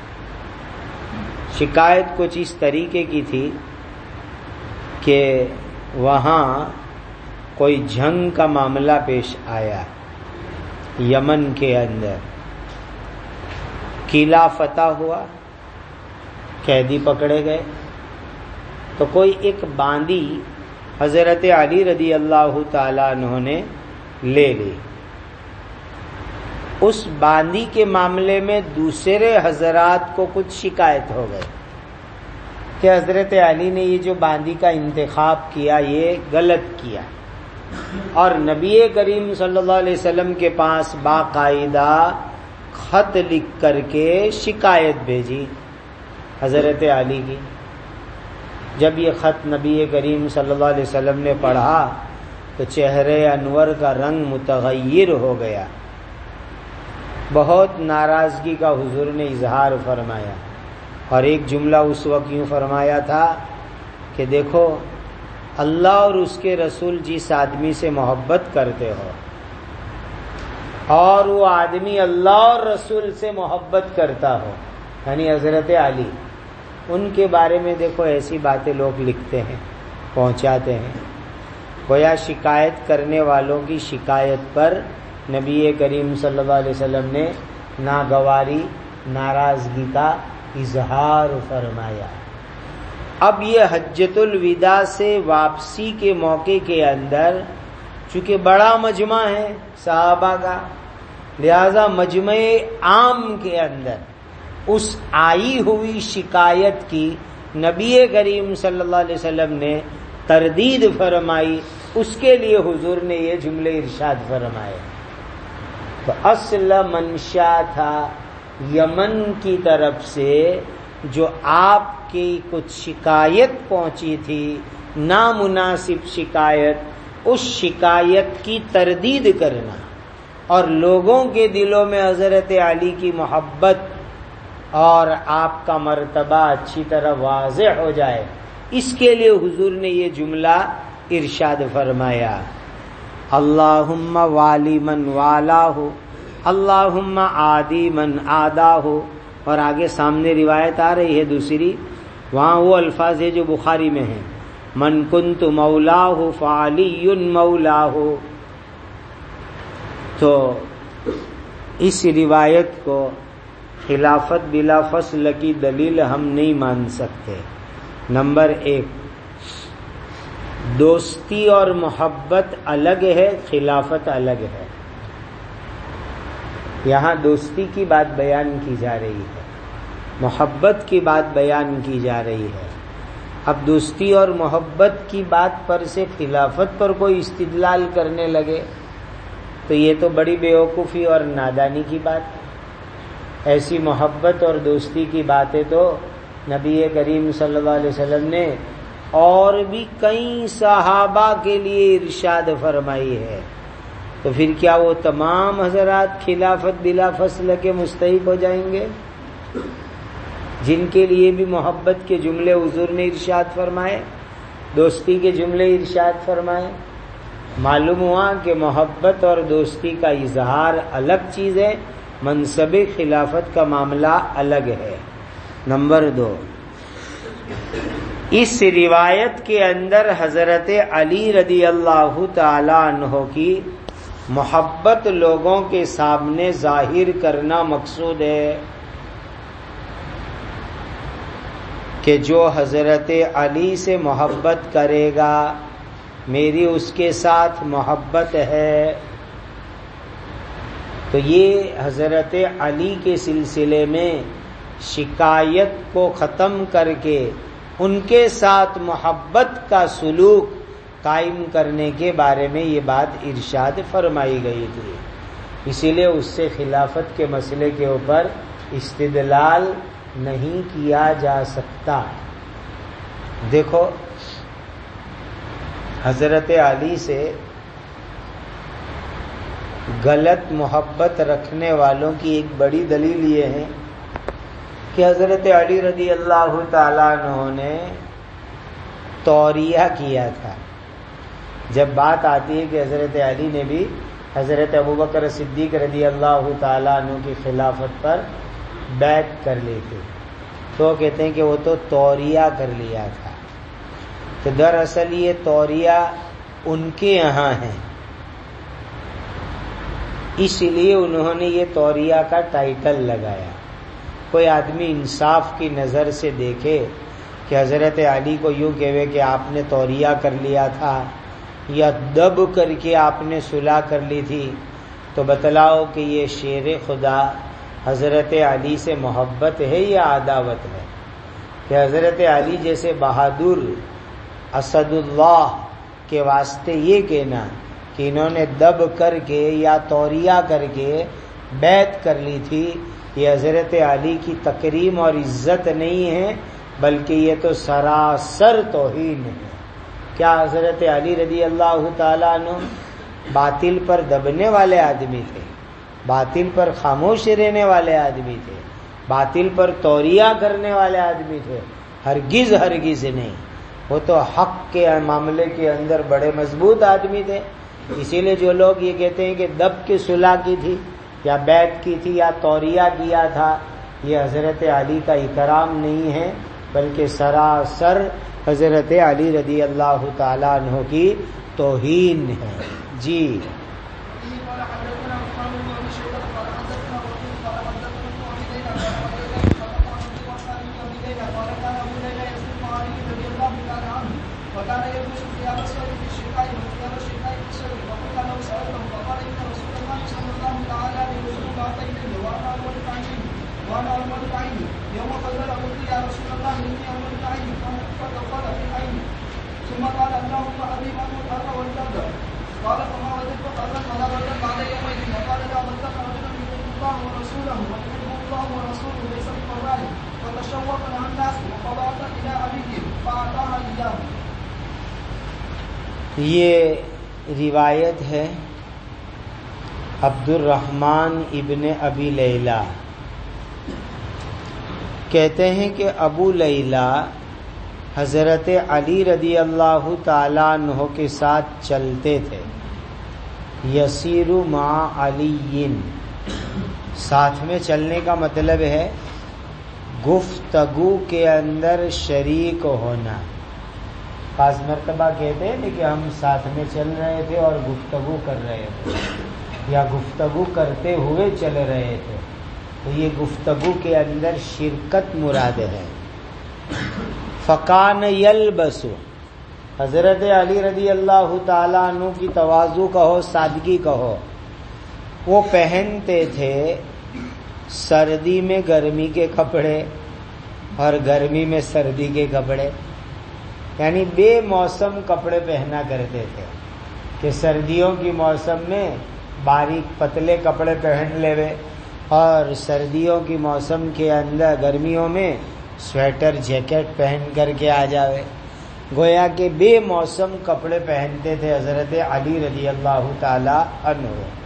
شکایت کچھ اس طریقے کی تھی کہ وہاں کوئی جنگ کا معاملہ پیش آیا یمن کے اندر، قلعہ فتح ہوا، قیدی پکڑے گئے، تو کوئی ایک باندی حضرت علی رضی اللہ تعالیٰ عنہ نے لے لی۔ اس باندی کے معاملے میں دوسرے حضرات کو کچھ شکایت ہو گئی کہ حضرت علی نے یہ جو باندی کا انتخاب کیا یہ غلط کیا، اور نبی کریم صلی اللہ علیہ وسلم کے پاس باقاعدہ خط لکھ کر کے شکایت بھیجی حضرت علی کی۔ جب یہ خط نبی کریم صلی اللہ علیہ وسلم نے پڑھا تو چہرے انور کا رنگ متغیر ہو گیا، بہت ناراضگی کا حضور نے اظہار فرمایا، اور ایک جملہ اس وقت یوں فرمایا تھا کہ دیکھو اللہ اور اس کے رسول جس آدمی سے محبت کرتے ہو اور وہ آدمی اللہ اور رسول سے محبت کرتا ہو، یعنی حضرت علی، ان کے بارے میں دیکھو ایسی باتیں لوگ لکھتے ہیں، پہنچاتے ہیں۔ گویا شکایت کرنے والوں کی شکایت پر نبی کریم صلی اللہ علیہ وسلم نے ناگواری، ناراضگی کا اظہار فرمایا۔ اب یہ حجۃ الوداع سے واپسی کے موقع کے اندر چونکہ بڑا مجمع ہے صحابہ کا، لہذا مجمع عام کے اندر اس آئی ہوئی شکایت کی نبی کریم صلی اللہ علیہ وسلم نے تردید فرمائی، اس کے لیے حضور نے یہ جملے ارشاد فرمائے۔ تو اصل منشا تھا یمن کی طرف سے جو آپ کی کچھ شکایت پہنچی تھی، نامناسب شکایت، اس شکایت کی تردید کرنا اور لوگوں کے دلوں میں حضرت علی کی محبت اور آپ کا مرتبہ اچھی طرح واضح ہو جائے، اس کے لیے حضور نے یہ جملہ ارشاد فرمایا، اللہم والی من والاہ، اللہم عادی من عاداہ۔ اور آگے سامنے روایت آ رہی ہے دوسری، وہاں وہ الفاظ ہے جو بخاری میں ہیں، من کنت مولاہ فعلی مولاہ۔ تو اس روایت کو خلافت بلا فصل کی دلیل ہم نہیں مان سکتے۔ نمبر 1، دوستی اور محبت الگ ہے، خلافت الگ ہے۔ یہاں دوستی کی بات بیان کی جا رہی ہے، محبت کی بات بیان کی جا رہی ہے۔ اب دوستی اور محبت کی بات پر سے خلافت پر کوئی استدلال کرنے لگے تو یہ تو بڑی بیوقوفی اور نادانی کی بات۔ ایسی محبت اور دوستی کی باتیں تو نبی کریم صلی اللہ علیہ وسلم نے اور بھی کئی صحابہ کے لیے ارشاد فرمائی ہے، تو پھر کیا وہ تمام حضرات خلافت بلا فصل کے مستحق ہو جائیں گے جن کے لیے بھی محبت کے جملے حضور نے ارشاد فرمائے، دوستی کے جملے ارشاد فرمائے؟ معلوم ہوا کہ محبت اور دوستی کا اظہار الگ چیز ہے، منصب خلافت کا معاملہ الگ ہے۔ نمبر 2، اس روایت کے اندر حضرت علی رضی اللہ تعالی عنہ کی محبت لوگوں کے سامنے ظاہر کرنا مقصود ہے کہ جو حضرت علی سے محبت کرے گا میری اس کے ساتھ محبت ہے۔ تو یہ حضرت علی کے سلسلے میں شکایت کو ختم کر کے ان کے ساتھ محبت کا سلوک قائم کرنے کے بارے میں یہ بات ارشاد فرمائی گئی تھی، اسی لیے اس سے خلافت کے مسئلے کے اوپر استدلال نہیں کیا جا سکتا۔ دیکھو حضرت علی سے غلط محبت رکھنے والوں کی ایک بڑی دلیل یہ ہے کہ حضرت علی رضی اللہ تعالیٰ عنہ نے توریہ کیا تھا۔ جب بات آتی ہے کہ حضرت علی نے بھی حضرت ابوبکر صدیق رضی اللہ تعالیٰ عنہ کی خلافت پر بیعت کر لی تھی، تو کہتے ہیں کہ وہ تو توریہ کر لیا تھا۔ تو دراصل یہ توریہ ان کے یہاں ہے، اس لیے انہوں نے یہ توریہ کا ٹائٹل لگایا۔ کوئی آدمی انصاف کی نظر سے دیکھے کہ حضرت علی کو یوں کہے کہ آپ نے توریہ کر لیا تھا یا دب کر کے آپ نے صلح کر لی تھی، تو بتلاؤ کہ یہ شیر خدا حضرت علی سے محبت ہے یا عداوت ہے؟ کہ حضرت علی جیسے بہادر اسد اللہ کے واسطے یہ کہنا کہ انہوں نے دب کر کے یا توریہ کر کے بیعت کر لی تھی، یہ حضرت علی کی تکریم اور عزت نہیں ہے، بلکہ یہ تو سراسر توہین ہے۔ کیا حضرت علی رضی اللہ تعالیٰ عنہ باطل پر دبنے والے آدمی تھے؟ باطل پر خاموش رہنے والے آدمی تھے؟ باطل پر توریہ کرنے والے آدمی تھے؟ ہرگز ہرگز نہیں، وہ تو حق کے معاملے کے اندر بڑے مضبوط آدمی تھے۔ اسی لیے جو لوگ یہ کہتے ہیں کہ دب کے صلح کی تھی یا بیعت کی تھی یا توریہ کیا تھا، یہ حضرت علی کا اکرام نہیں ہے، بلکہ سراسر حضرت علی رضی اللہ تعالیٰ عنہ کی توہین ہے۔ جی یہ روایت ہے عبد الرحمن ابن ابی لیلہ کہتے ہیں کہ ابو لیلہ حضرت علی رضی اللہ تعالیٰ عنہ کے ساتھ چلتے تھے، یسیر مع علی، ساتھ میں چلنے کا مطلب ہے گفتگو کے اندر شریک ہونا۔ بعض مرتبہ کہتے ہیں کہ ہم ساتھ میں چل رہے تھے اور گفتگو کر رہے تھے یا گفتگو کرتے ہوئے چل رہے تھے، تو یہ گفتگو کے اندر شرکت مراد ہے۔ فکان یلبس، حضرت علی رضی اللہ تعالیٰ عنہ کی تواضع کہو، سادگی کہو، وہ پہنتے تھے سردی میں گرمی کے کپڑے اور گرمی میں سردی کے کپڑے، یعنی بے موسم کپڑے پہنا کرتے تھے کہ سردیوں کی موسم میں باریک پتلے کپڑے پہن لے اور سردیوں کی موسم کے اندر گرمیوں میں سویٹر جیکٹ پہن کر کے آ جاوے، گویا کہ بے موسم کپڑے پہنتے تھے حضرت علی رضی اللہ تعالی عنہ۔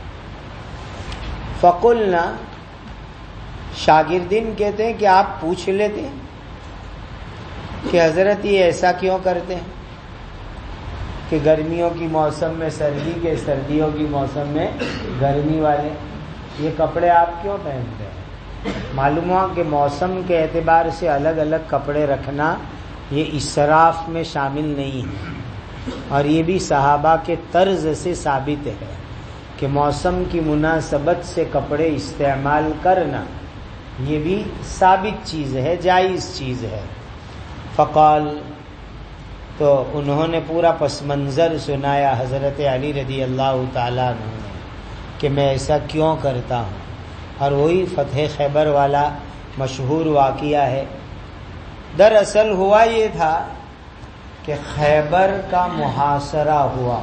فقلنا، شاگردین کہتے ہیں کہ آپ پوچھ لیتے ہیں کہ حضرت یہ ایسا کیوں کرتے ہیں کہ گرمیوں کی موسم میں سردی کے، سردیوں کی موسم میں گرمی والے، یہ کپڑے آپ کیوں پہنتے ہیں؟ معلوم ہوا کہ موسم کے اعتبار سے الگ الگ کپڑے رکھنا یہ اسراف میں شامل نہیں ہے، اور یہ بھی صحابہ کے طرز سے ثابت ہے کہ موسم کی مناسبت سے کپڑے استعمال کرنا یہ بھی ثابت چیز ہے، جائز چیز ہے۔ فقال، تو انہوں نے پورا پس منظر سنایا حضرت علی رضی اللہ تعالیٰ عنہ نے کہ میں ایسا کیوں کرتا ہوں، اور وہی فتح خیبر والا مشہور واقعہ ہے۔ دراصل ہوا یہ تھا کہ خیبر کا محاصرہ ہوا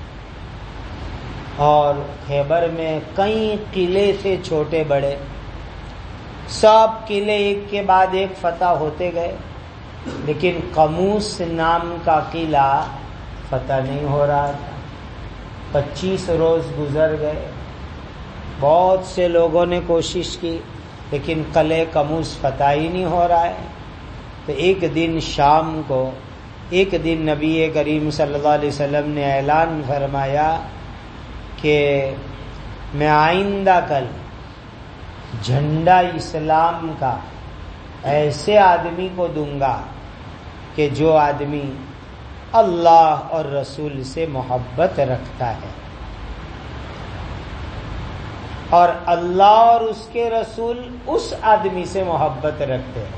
اور خیبر میں کئی قلعے تھے چھوٹے بڑے، سب قلعے ایک کے بعد ایک فتح ہوتے گئے، لیکن قموس نام کا قلعہ فتح نہیں ہو رہا تھا۔ 25 روز گزر گئے، بہت سے لوگوں نے کوشش کی، لیکن قلعہ قموس فتح ہی نہیں ہو رہا ہے۔ تو ایک دن شام کو، ایک دن نبی کریم صلی اللہ علیہ وسلم نے اعلان فرمایا کہ میں آئندہ کل جھنڈا اسلام کا ایسے آدمی کو دوں گا کہ جو آدمی اللہ اور رسول سے محبت رکھتا ہے۔ اور اللہ اور اس کے رسول اس آدمی سے محبت رکھتے ہیں،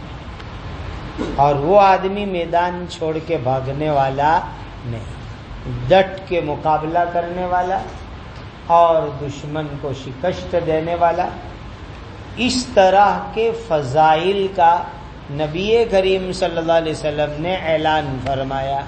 اور وہ آدمی میدان چھوڑ کے بھاگنے والا نہیں، ڈٹ کے مقابلہ کرنے والا اور دشمن کو شکست دینے والا۔ اس طرح کے فضائل کا نبی کریم صلی اللہ علیہ وسلم نے اعلان فرمایا۔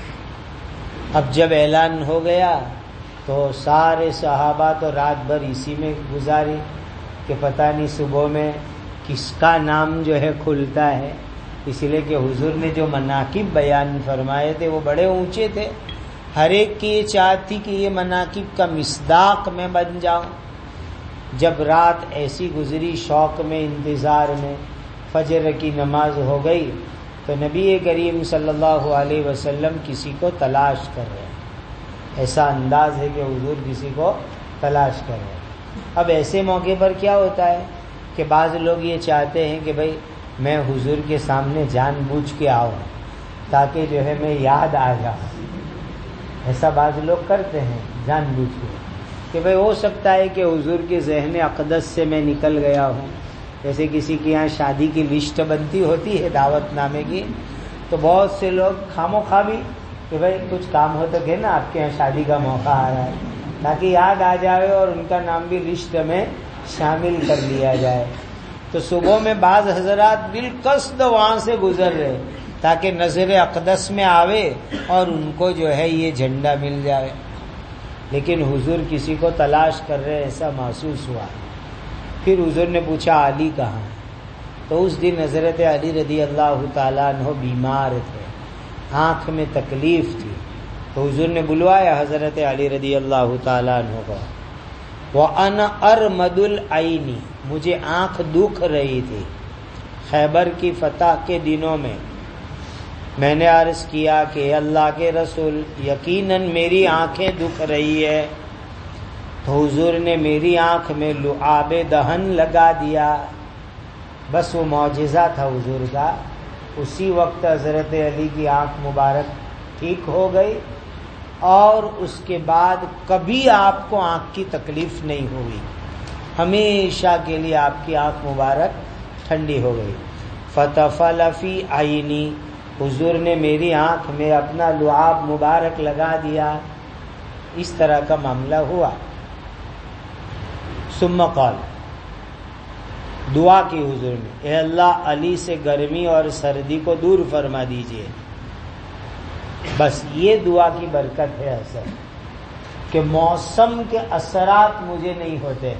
اب جب اعلان ہو گیا تو سارے صحابہ تو رات بھر اسی میں گزاری کہ پتہ نہیں صبح میں کس کا نام جو ہے کھلتا ہے، اس لیے کہ حضور نے جو مناقب بیان فرمائے تھے وہ بڑے اونچے تھے، ہر ایک کی یہ چاہت تھی کہ یہ مناقب کا مصداق میں بن جاؤں۔ جب رات ایسی گزری شوق میں، انتظار میں، فجر کی نماز ہو گئی تو نبی کریم صلی اللہ علیہ وسلم کسی کو تلاش کر رہے ہیں، ایسا انداز ہے کہ حضور کسی کو تلاش کر رہے ہیں۔ اب ایسے موقع پر کیا ہوتا ہے کہ بعض لوگ یہ چاہتے ہیں کہ بھئی میں حضور کے سامنے جان بوجھ کے آؤں تاکہ جو ہے میں یاد آ جاؤں، ایسا بعض لوگ کرتے ہیں جان بوجھ کے کہ بھئی ہو سکتا ہے کہ حضور کے ذہن اقدس سے میں نکل گیا ہوں۔ جیسے کسی کے یہاں شادی کی لسٹ بنتی ہوتی ہے دعوت نامے کی، تو بہت سے لوگ خاموخواہ بھی کہ بھئی کچھ کام ہو تو کہ نا آپ کے یہاں شادی کا موقع آ رہا ہے، تاکہ یاد آ جائے اور ان کا نام بھی لسٹ میں شامل کر لیا جائے۔ تو صبح میں بعض حضرات بالقصد وہاں سے گزر رہے تاکہ نظر اقدس میں آوے اور ان کو جو ہے یہ جھنڈا مل جائے، لیکن حضور کسی کو تلاش کر رہے ایسا محسوس ہوا۔ پھر حضور نے پوچھا علی کہاں؟ تو اس دن حضرت علی رضی اللہ تعالیٰ عنہ بیمار تھے، آنکھ میں تکلیف تھی، تو حضور نے بلوایا حضرت علی رضی اللہ تعالیٰ عنہ کو۔ وَأَنَا أَرْمَدُ الْعَيْنِ، مجھے آنکھ دکھ رہی تھی۔ خیبر کی فتح کے دنوں میں نے عرض کیا کہ اللہ کے رسول یقیناً میری آنکھیں دکھ رہی ہے، تو حضور نے میری آنکھ میں لعاب دہن لگا دیا۔ بس وہ معجزہ تھا حضور کا، اسی وقت حضرت علی کی آنکھ مبارک ٹھیک ہو گئی، اور اس کے بعد کبھی آپ کو آنکھ کی تکلیف نہیں ہوئی، ہمیشہ کے لیے آپ کی آنکھ مبارک ٹھنڈی ہو گئی۔ فَتَفَلَ فِي عَيْنِي، حضور نے میری آنکھ میں اپنا لعاب مبارک لگا دیا۔ اس طرح کا معاملہ ہوا۔ ثم قال، دعا کی حضور نے، اے اللہ علی سے گرمی اور سردی کو دور فرما دیجئے۔ بس یہ دعا کی برکت ہے اصل کہ موسم کے اثرات مجھے نہیں ہوتے۔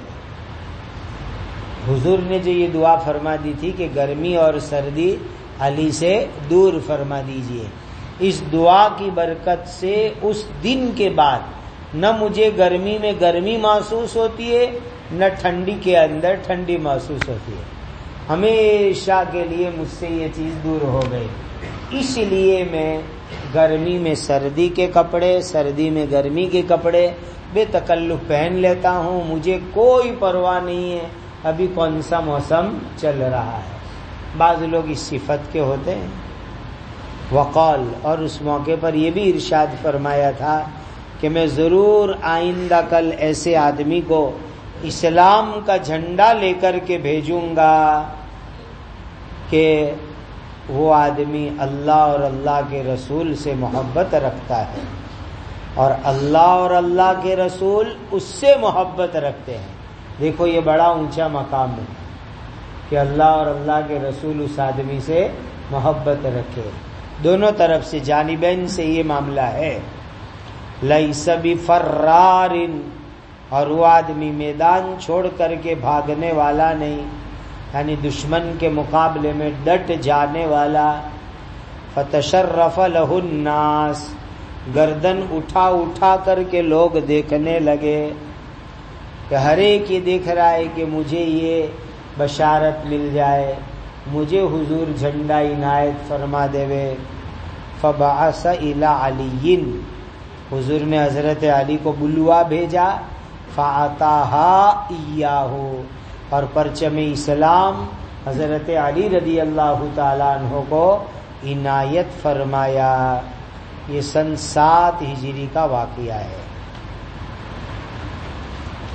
حضور نے جو یہ دعا فرما دی تھی کہ گرمی اور سردی علی سے دور فرما دیجئے، اس دعا کی برکت سے اس دن کے بعد نہ مجھے گرمی میں گرمی محسوس ہوتی ہے، نہ ٹھنڈی کے اندر ٹھنڈی محسوس ہوتی ہے، ہمیشہ کے لیے مجھ سے یہ چیز دور ہو گئی۔ اس لیے میں گرمی میں سردی کے کپڑے، سردی میں گرمی کے کپڑے بے تکلف پہن لیتا ہوں، مجھے کوئی پرواہ نہیں ہے ابھی کون سا موسم چل رہا ہے۔ بعض لوگ اس صفت کے ہوتے ہیں۔ وقال، اور اس موقع پر یہ بھی ارشاد فرمایا تھا کہ میں ضرور آئندہ کل ایسے آدمی کو اسلام کا جھنڈا لے کر کے بھیجوں گا کہ وہ آدمی اللہ اور اللہ کے رسول سے محبت رکھتا ہے، اور اللہ اور اللہ کے رسول اس سے محبت رکھتے ہیں۔ دیکھو یہ بڑا اونچا مقام ہے کہ اللہ اور اللہ کے رسول اس آدمی سے محبت رکھے۔ دونوں طرف سے، جانبین سے یہ معاملہ ہے۔ لیس بفرار، اور وہ آدمی میدان چھوڑ کر کے بھاگنے والا نہیں، یعنی دشمن کے مقابلے میں ڈٹ جانے والا۔ فتشرف لہ الناس، گردن اٹھا اٹھا کر کے لوگ دیکھنے لگے کہ ہر ایک یہ دیکھ رہا ہے کہ مجھے یہ بشارت مل جائے، مجھے حضور جھنڈا عنایت فرما دے۔ فبعث الی علی، حضور نے حضرت علی کو بلوا بھیجا۔ فَعَطَاهَا إِيَّاهُ، اور پرچم اسلام حضرت علی رضی اللہ تعالیٰ عنہ کو عنایت فرمایا۔ یہ سن 7 ہجری کا واقعہ ہے۔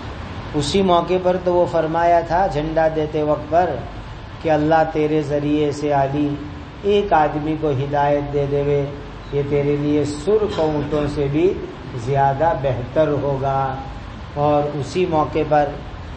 اسی موقع پر تو وہ فرمایا تھا جھنڈا دیتے وقت پر کہ اللہ تیرے ذریعے سے علی ایک آدمی کو ہدایت دے دے، یہ تیرے لیے سرخ اونٹوں سے بھی زیادہ بہتر ہوگا۔ اور اسی موقع پر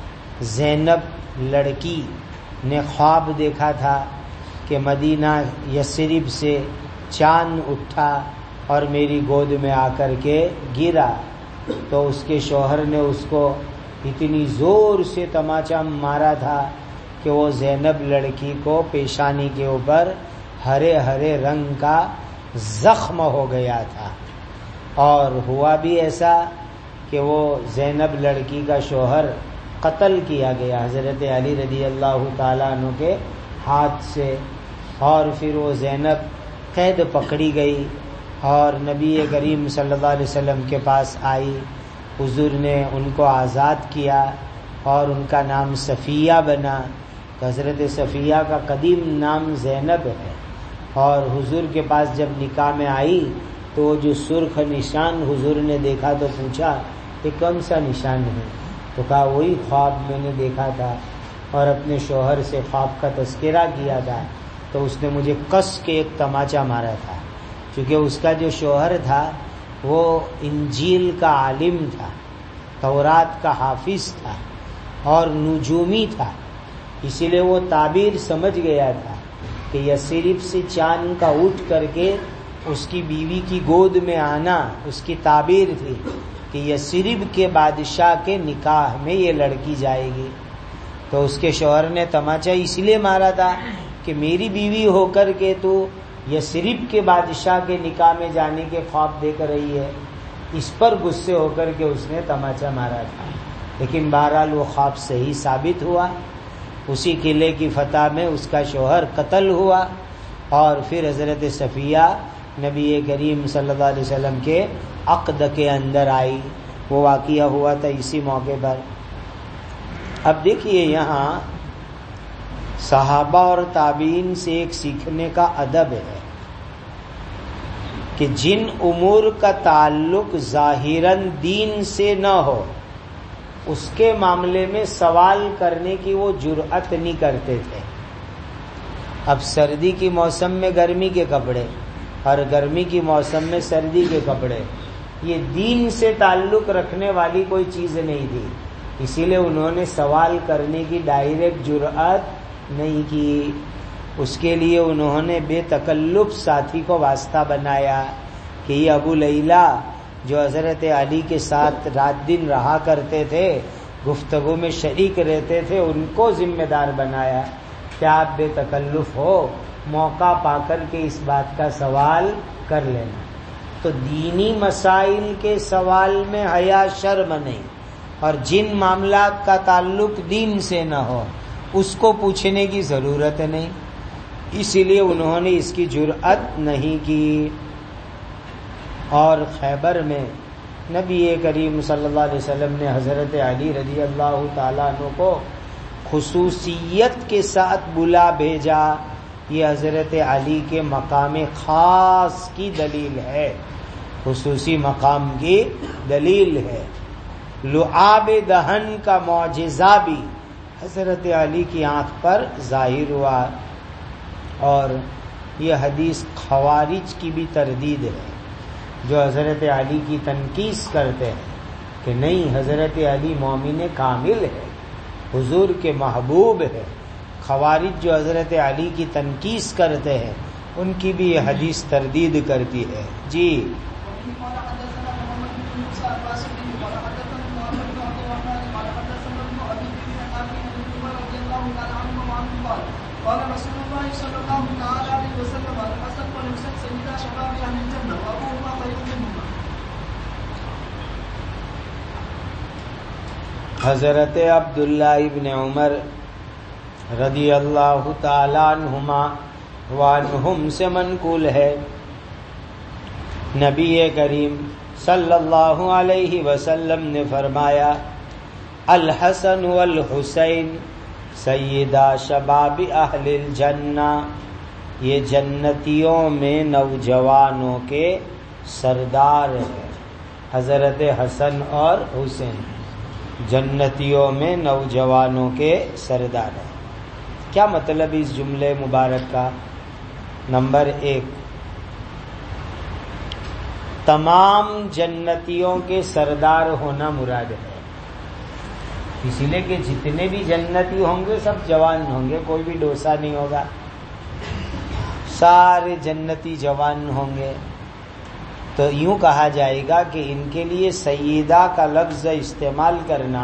زینب لڑکی نے خواب دیکھا تھا کہ مدینہ یثرب سے چاند اٹھا اور میری گود میں آ کر کے گرا، تو اس کے شوہر نے اس کو اتنی زور سے تماچا مارا تھا کہ وہ زینب لڑکی کو پیشانی کے اوپر ہرے ہرے رنگ کا زخم ہو گیا تھا۔ اور ہوا بھی ایسا کہ وہ زینب لڑکی کا شوہر قتل کیا گیا حضرت علی رضی اللہ تعالیٰ عنہ کے ہاتھ سے، اور پھر وہ زینب قید پکڑی گئی اور نبی کریم صلی اللہ علیہ وسلم کے پاس آئی۔ حضور نے ان کو آزاد کیا اور ان کا نام صفیہ بنا۔ تو حضرت صفیہ کا قدیم نام زینب ہے، اور حضور کے پاس جب نکاح میں آئی تو وہ جو سرخ نشان حضور نے دیکھا تو پوچھا یہ کون سا نشان ہے؟ تو کہا وہی خواب میں نے دیکھا تھا اور اپنے شوہر سے خواب کا تذکرہ کیا تھا، تو اس نے مجھے کس کے ایک تماچا مارا تھا، چونکہ اس کا جو شوہر تھا وہ انجیل کا عالم تھا، تورات کا حافظ تھا اور نجومی تھا، اسی لیے وہ تعبیر سمجھ گیا تھا کہ یثرب سے چاند کا اٹھ کر کے اس کی بیوی کی گود میں آنا اس کی تعبیر تھی کہ یثرب کے بادشاہ کے نکاح میں یہ لڑکی جائے گی۔ تو اس کے شوہر نے تماچا اس لیے مارا تھا کہ میری بیوی ہو کر کے تو یثرب کے بادشاہ کے نکاح میں جانے کے خواب دیکھ رہی ہے، اس پر غصے ہو کر کے اس نے تماچا مارا تھا۔ لیکن بہرحال وہ خواب صحیح ثابت ہوا، اسی قلعے کی فتح میں اس کا شوہر قتل ہوا، اور پھر حضرت صفیہ نبی کریم صلی اللہ علیہ وسلم کے عقد کے اندر آئی۔ وہ واقعہ ہوا تھا اسی موقع پر۔ اب دیکھیے یہاں صحابہ اور تابعین سے ایک سیکھنے کا ادب ہے کہ جن امور کا تعلق ظاہراً دین سے نہ ہو اس کے معاملے میں سوال کرنے کی وہ جرأت نہیں کرتے تھے۔ اب سردی کی موسم میں گرمی کے کپڑے اور گرمی کی موسم میں سردی کے کپڑے، یہ دین سے تعلق رکھنے والی کوئی چیز نہیں تھی، اسی لیے انہوں نے سوال کرنے کی ڈائریکٹ جرأت نہیں کی۔ اس کے لیے انہوں نے بے تکلف ساتھی کو واسطہ بنایا کہ یہ ابو لیلہ جو حضرت علی کے ساتھ رات دن رہا کرتے تھے، گفتگو میں شریک رہتے تھے، ان کو ذمہ دار بنایا کہ آپ بے تکلف ہو، موقع پا کر کے اس بات کا سوال کر لینا۔ تو دینی مسائل کے سوال میں حیا شرم نہیں، اور جن معاملات کا تعلق دین سے نہ ہو اس کو پوچھنے کی ضرورت نہیں، اسی لیے انہوں نے اس کی جرأت نہیں کی۔ اور خیبر میں نبی کریم صلی اللہ علیہ وسلم نے حضرت علی رضی اللہ تعالیٰ عنہ کو خصوصیت کے ساتھ بلا بھیجا، یہ حضرت علی کے مقام خاص کی دلیل ہے، خصوصی مقام کی دلیل ہے۔ لعاب دہن کا معجزہ بھی حضرت علی کی آنکھ پر ظاہر ہوا، اور یہ حدیث خوارج کی بھی تردید ہے جو حضرت علی کی تنقیص کرتے ہیں کہ نہیں حضرت علی مومن کامل ہے، حضور کے محبوب ہے۔ خوارج جو حضرت علی کی تنقیص کرتے ہیں ان کی بھی یہ حدیث تردید کرتی ہے۔ جی قال رسول الله صلى الله عليه وسلم الحسن والحسين سيدا شباب اهل الجنه وابوهما خير منهما۔ حضرت عبداللہ ابن عمر رضی اللہ تعالی عنہما وعنہم سے منقول ہے، نبی کریم صلی اللہ علیہ وسلم نے فرمایا الحسن والحسین سیدہ شباب اہل الجنہ، یہ جنتیوں میں نوجوانوں کے سردار ہیں، حضرت حسن اور حسین۔ جنتیوں میں نوجوانوں کے سردار ہیں۔ کیا مطلب اس جملے مبارک کا؟ نمبر 1، تمام جنتیوں کے سردار ہونا مراد ہے، اسی لیے کہ جتنے بھی جنتی ہوں گے سب جوان ہوں گے، کوئی بھی ڈوسا نہیں ہوگا، سارے جنتی جوان ہوں گے۔ تو یوں کہا جائے گا کہ ان کے لیے سیدہ کا لفظ استعمال کرنا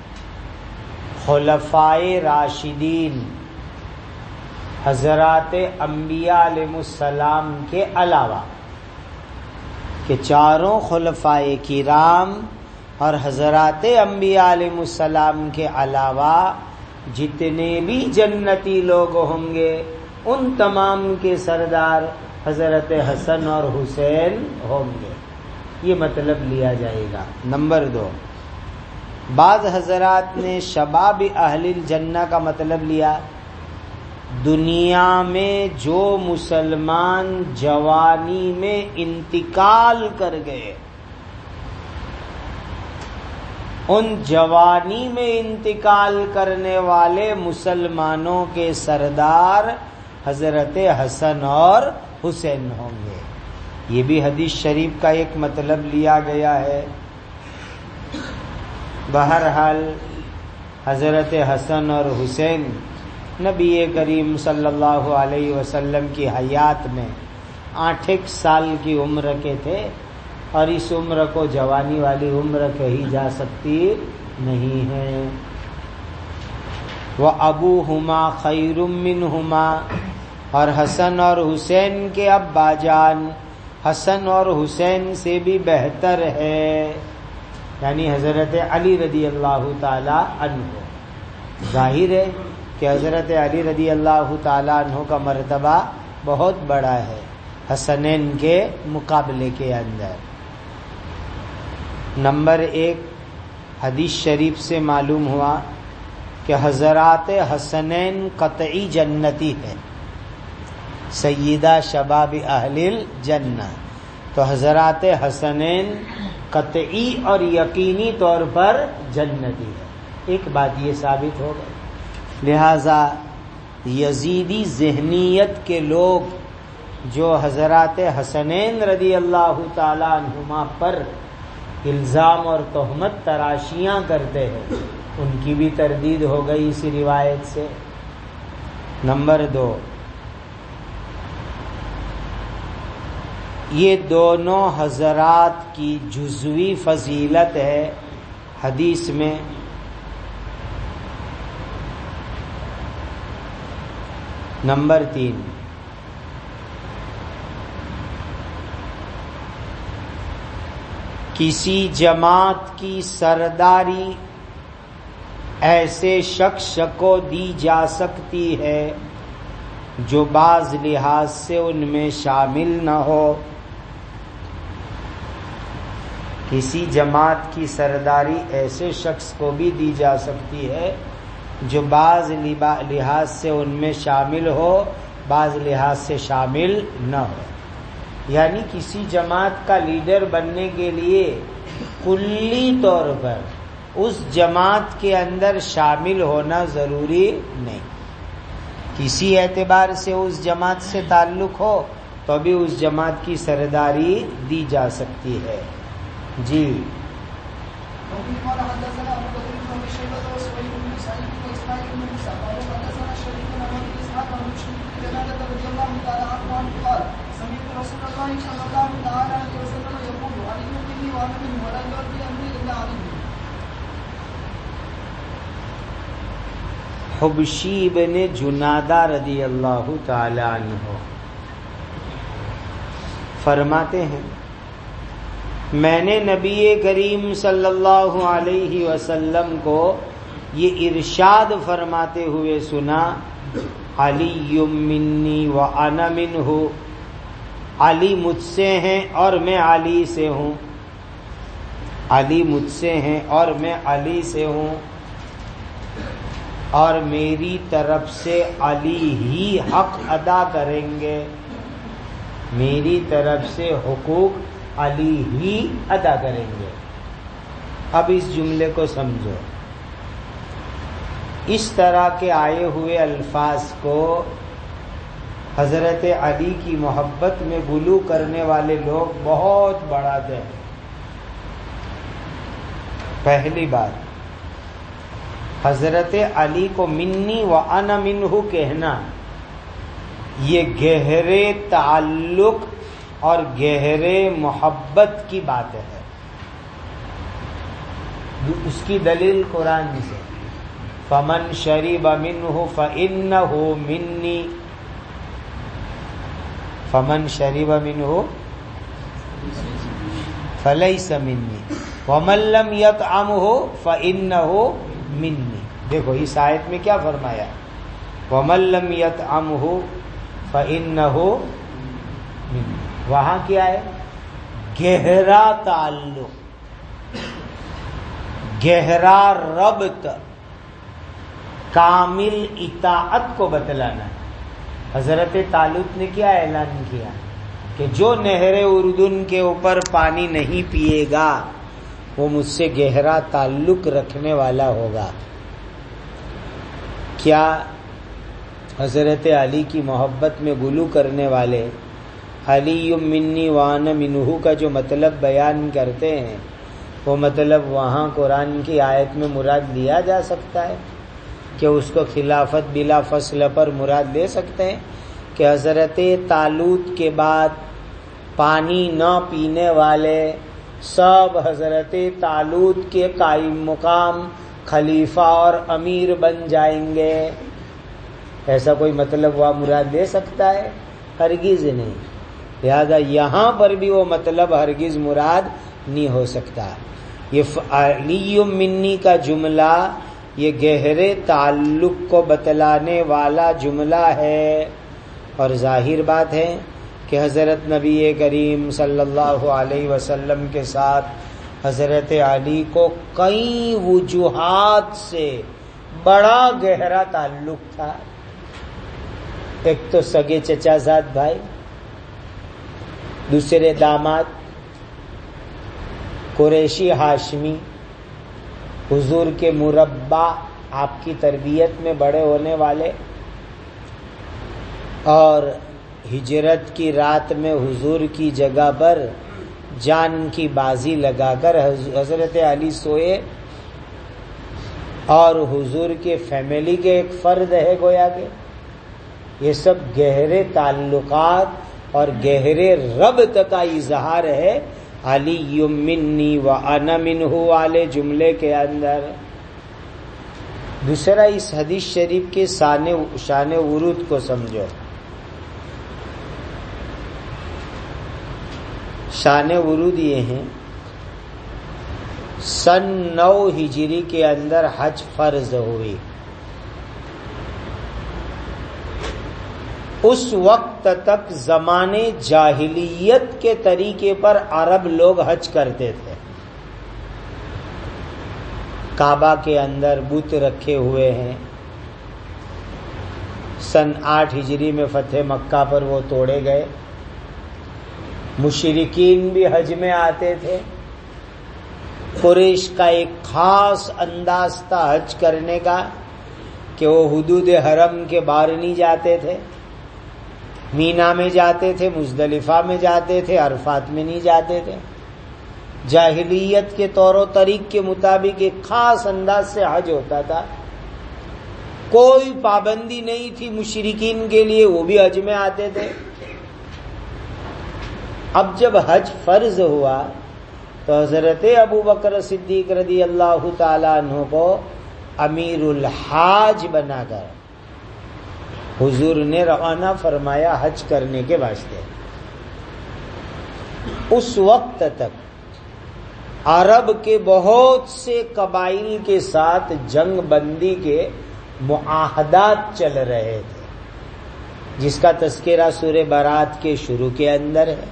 خلفائے راشدین حضرات انبیاء علیہ السلام کے علاوہ، کہ چاروں خلفائے کرام اور حضرات انبیاء علیہ السلام کے علاوہ جتنے بھی جنتی لوگ ہوں گے ان تمام کے سردار حضرت حسن اور حسین ہوں گے، یہ مطلب لیا جائے گا۔ نمبر 2، بعض حضرات نے شباب اہل الجنہ کا مطلب لیا، دنیا میں جو مسلمان جوانی میں انتقال کر گئے، ان جوانی میں انتقال کرنے والے مسلمانوں کے سردار حضرت حسن اور حسین ہوں گے۔ یہ بھی حدیث شریف کا ایک مطلب لیا گیا ہے۔ بہرحال حضرت حسن اور حسین نبی کریم صلی اللہ علیہ وسلم کی حیات میں 8 سال کی عمر کے تھے، اور اس عمر کو جوانی والی عمر کہی جا سکتی نہیں ہے۔ وَأَبُوهُمَا خَيْرٌ مِّنْهُمَا، اور حسن اور حسین کے ابا جان حسن اور حسین سے بھی بہتر ہے، یعنی حضرت علی رضی اللہ تعالی عنہ۔ ظاہر ہے کہ حضرت علی رضی اللہ تعالی عنہ کا مرتبہ بہت بڑا ہے حسنین کے مقابلے کے اندر۔ نمبر 1، حدیث شریف سے معلوم ہوا کہ حضرات حسنین قطعی جنتی ہیں، سیدہ شباب اہل الجنہ، تو حضرات حسنین قطعی اور یقینی طور پر جنتی ہے۔ ایک بات یہ ثابت ہو گئی، لہذا یزیدی ذہنیت کے لوگ جو حضرات حسنین رضی اللہ تعالی عنہما پر الزام اور تہمت تراشیاں کرتے ہیں، ان کی بھی تردید ہو گئی اسی روایت سے۔ نمبر 2، یہ دونوں حضرات کی جزوی فضیلت ہے حدیث میں۔ نمبر 3، کسی جماعت کی سرداری ایسے شخص کو دی جا سکتی ہے جو بعض لحاظ سے ان میں شامل نہ ہو۔ کسی جماعت کی سرداری ایسے شخص کو بھی دی جا سکتی ہے جو بعض لحاظ سے ان میں شامل ہو، بعض لحاظ سے شامل نہ ہو، یعنی کسی جماعت کا لیڈر بننے کے لیے کلی طور پر اس جماعت کے اندر شامل ہونا ضروری نہیں، کسی اعتبار سے اس جماعت سے تعلق ہو تو بھی اس جماعت کی سرداری دی جا سکتی ہے۔ جی حبشی بن جنادہ رضی اللہ تعالی عنہ فرماتے ہیں، میں نے نبی کریم صلی اللہ علیہ وسلم کو یہ ارشاد فرماتے ہوئے سنا، علی منی وانا منہ، علی مجھ سے ہیں اور میں علی سے ہوں، علی مجھ سے ہیں اور میں علی سے ہوں، اور میری طرف سے علی ہی حق ادا کریں گے، میری طرف سے حقوق علی ہی ادا کریں گے۔ اب اس جملے کو سمجھو. اس طرح کے آئے ہوئے الفاظ کو حضرت علی کی محبت میں غلو کرنے والے لوگ بہت بڑھاتے ہیں. پہلی بات، حضرت علی کو منی و انا منہ کہنا یہ گہرے تعلق اور گہرے محبت کی بات ہے. اس کی دلیل قرآن سے فمن شرب منہ فإنہ منی، فمن شرب منہ فلیس منی ومن لم یطعمہ فإنہ منی. دیکھو اس آیت میں کیا فرمایا؟ ومن لم یطعمہ فإنہ منی. وہاں کیا ہے؟ گہرا تعلق، گہرا ربط، کامل اطاعت کو بتلانا. حضرت طالوت نے کیا اعلان کیا کہ جو نہر اردن کے اوپر پانی نہیں پیے گا وہ مجھ سے گہرا تعلق رکھنے والا ہوگا. کیا حضرت علی کی محبت میں غلو کرنے والے علی منی وانا منہ کا جو مطلب بیان کرتے ہیں وہ مطلب وہاں قرآن کی آیت میں مراد لیا جا سکتا ہے کہ اس کو خلافت بلا فصل پر مراد لے سکتے ہیں کہ حضرت طالوت کے بعد پانی نہ پینے والے سب حضرت طالوت کے قائم مقام خلیفہ اور امیر بن جائیں گے؟ ایسا کوئی مطلب وہ مراد لے سکتا ہے؟ ہرگز نہیں. لہذا یہاں پر بھی وہ مطلب ہرگز مراد نہیں ہو سکتا. یہ علی منی کا جملہ یہ گہرے تعلق کو بتلانے والا جملہ ہے، اور ظاہر بات ہے کہ حضرت نبی کریم صلی اللہ علیہ وسلم کے ساتھ حضرت علی کو کئی وجوہات سے بڑا گہرا تعلق تھا. ایک تو سگے چچا زاد بھائی، دوسرے داماد قریشی ہاشمی، حضور کے مربع، آپ کی تربیت میں بڑے ہونے والے، اور ہجرت کی رات میں حضور کی جگہ پر جان کی بازی لگا کر حضرت علی سوئے، اور حضور کے فیملی کے ایک فرد ہے گویا کہ. یہ سب گہرے تعلقات اور گہرے ربط کا اظہار ہے علی منی و انا منہ والے جملے کے اندر. دوسرا، اس حدیث شریف کے شان ورود کو سمجھو. شان ورود یہ ہیں، سن 9 ہجری کے اندر حج فرض ہوئی. اس وقت تک زمانے جاہلیت کے طریقے پر عرب لوگ حج کرتے تھے. کعبہ کے اندر بت رکھے ہوئے ہیں. سن 8 ہجری میں فتح مکہ پر وہ توڑے گئے. مشرکین بھی حج میں آتے تھے. قریش کا ایک خاص انداز تھا حج کرنے کا کہ وہ حدود حرم کے باہر نہیں جاتے تھے. مینا میں جاتے تھے، مزدلفہ میں جاتے تھے، عرفات میں نہیں جاتے تھے. جاہلیت کے طور و طریق کے مطابق ایک خاص انداز سے حج ہوتا تھا. کوئی پابندی نہیں تھی مشرکین کے لیے، وہ بھی حج میں آتے تھے. اب جب حج فرض ہوا تو حضرت ابو بکر صدیق رضی اللہ تعالی عنہ کو امیر الحاج بنا کر حضور نے روانہ فرمایا حج کرنے کے واسطے. اس وقت تک عرب کے بہت سے قبائل کے ساتھ جنگ بندی کے معاہدات چل رہے تھے، جس کا تذکرہ سورہ برات کے شروع کے اندر ہے.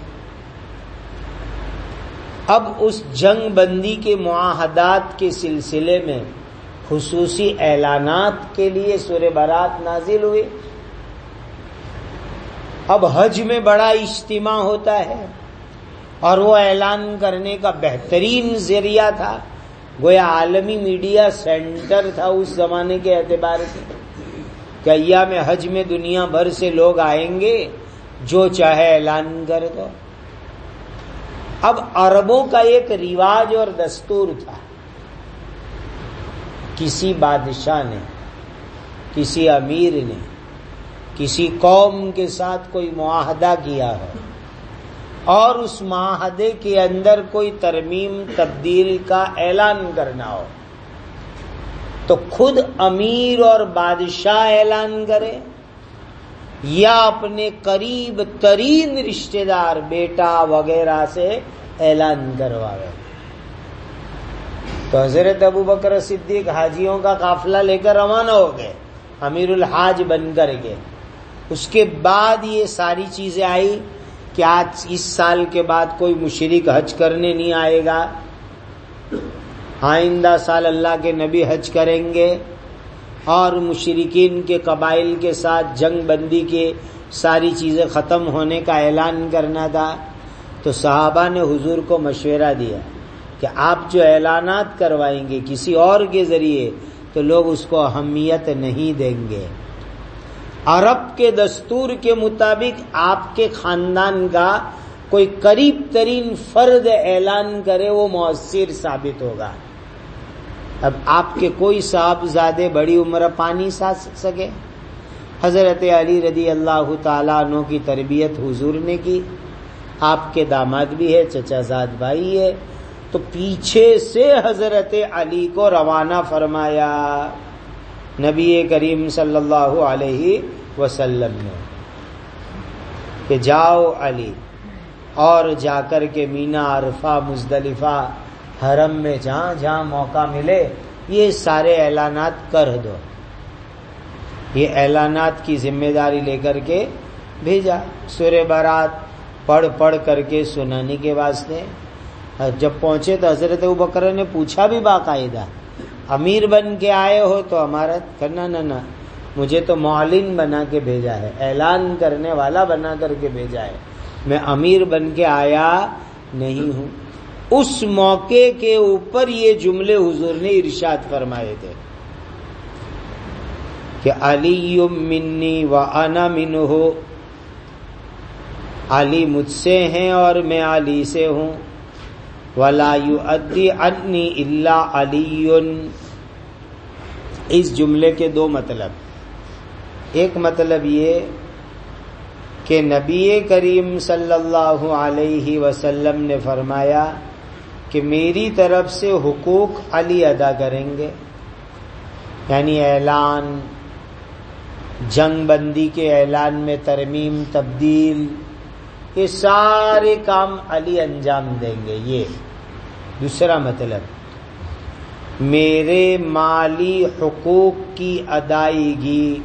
اب اس جنگ بندی کے معاہدات کے سلسلے میں خصوصی اعلانات کے لیے سورہ برات نازل ہوئی. اب حج میں بڑا اجتماع ہوتا ہے، اور وہ اعلان کرنے کا بہترین ذریعہ تھا گویا عالمی میڈیا سینٹر تھا اس زمانے کے اعتبار سے کہ ایام حج میں دنیا بھر سے لوگ آئیں گے، جو چاہے اعلان کر دو۔ اب عربوں کا ایک رواج اور دستور تھا، کسی بادشاہ نے، کسی امیر نے کسی قوم کے ساتھ کوئی معاہدہ کیا ہو اور اس معاہدے کے اندر کوئی ترمیم تبدیل کا اعلان کرنا ہو تو خود امیر اور بادشاہ اعلان کرے یا اپنے قریب ترین رشتہ دار بیٹا وغیرہ سے اعلان کرواوے۔ تو حضرت ابوبکر صدیق حاجیوں کا قافلہ لے کر روانہ ہو گئے، امیر الحاج بن کر کے۔ اس کے بعد یہ ساری چیزیں آئی کہ آج اس سال کے بعد کوئی مشرک حج کرنے نہیں آئے گا، آئندہ سال اللہ کے نبی حج کریں گے، اور مشرکین کے قبائل کے ساتھ جنگ بندی کے ساری چیزیں ختم ہونے کا اعلان کرنا تھا۔ تو صحابہ نے حضور کو مشورہ دیا کہ آپ جو اعلانات کروائیں گے کسی اور کے ذریعے تو لوگ اس کو اہمیت نہیں دیں گے، عرب کے دستور کے مطابق آپ کے خاندان کا کوئی قریب ترین فرد اعلان کرے وہ مؤثر ثابت ہوگا۔ اب آپ کے کوئی صاحبزادے بڑی عمر پا نہیں سکے، حضرت علی رضی اللہ تعالیٰ عنہ کی تربیت حضور نے کی، آپ کے داماد بھی ہے، چچا زاد بھائی ہے، تو پیچھے سے حضرت علی کو روانہ فرمایا نبی کریم صلی اللہ علیہ وسلم نے کہ جاؤ علی، اور جا کر کے مینا، عرفہ، مزدلفہ، حرم میں جہاں جہاں موقع ملے یہ سارے اعلانات کر دو۔ یہ اعلانات کی ذمہ داری لے کر کے بھیجا، سورہ برات پڑھ کر کے سنانے کے واسطے۔ جب پہنچے تو حضرت ابوبکر نے پوچھا بھی باقاعدہ، امیر بن کے آئے ہو تو ہمارا کرنا نہ، مجھے تو معلن بنا کے بھیجا ہے، اعلان کرنے والا بنا کر کے بھیجا ہے، میں امیر بن کے آیا نہیں ہوں۔ اس موقع کے اوپر یہ جملے حضور نے ارشاد فرمائے تھے کہ علی منی وانا منہ، علی مجھ سے ہیں اور میں علی سے ہوں، ولا یؤدی عنی الا علی۔ اس جملے کے دو مطلب، ایک مطلب یہ کہ نبی کریم صلی اللہ علیہ وسلم نے فرمایا کہ میری طرف سے حقوق علی ادا کریں گے، یعنی اعلان، جنگ بندی کے اعلان میں ترمیم تبدیل، یہ سارے کام علی انجام دیں گے۔ یہ دوسرا مطلب، میرے مالی حقوق کی ادائیگی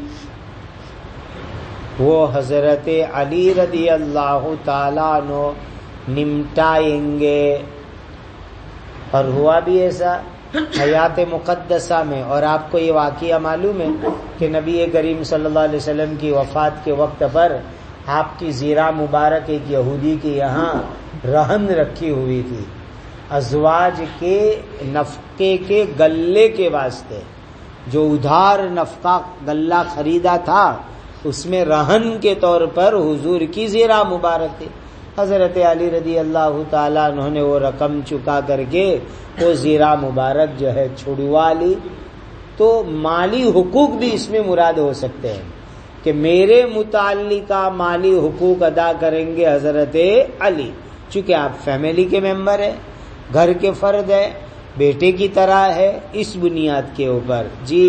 وہ حضرت علی رضی اللہ تعالیٰ عنہ نمٹائیں گے۔ اور ہوا بھی ایسا حیات مقدسہ میں، اور آپ کو یہ واقعہ معلوم ہے کہ نبی کریم صلی اللہ علیہ وسلم کی وفات کے وقت پر آپ کی زیرہ مبارک ایک یہودی کے یہاں رہن رکھی ہوئی تھی، ازواج کے نفقے کے گلے کے واسطے، جو ادھار نفقہ گلہ خریدا تھا اس میں رہن کے طور پر حضور کی زیرہ مبارک تھی۔ حضرت علی رضی اللہ تعالیٰ عنہ نے وہ رقم چکا کر کے وہ زیرہ مبارک جو ہے چھڑوا لی۔ تو مالی حقوق بھی اس میں مراد ہو سکتے ہیں کہ میرے متعلقہ مالی حقوق ادا کریں گے حضرت علی، چونکہ آپ فیملی کے ممبر ہیں، گھر کے فرد ہیں، بیٹے کی طرح ہے، اس بنیاد کے اوپر۔ جی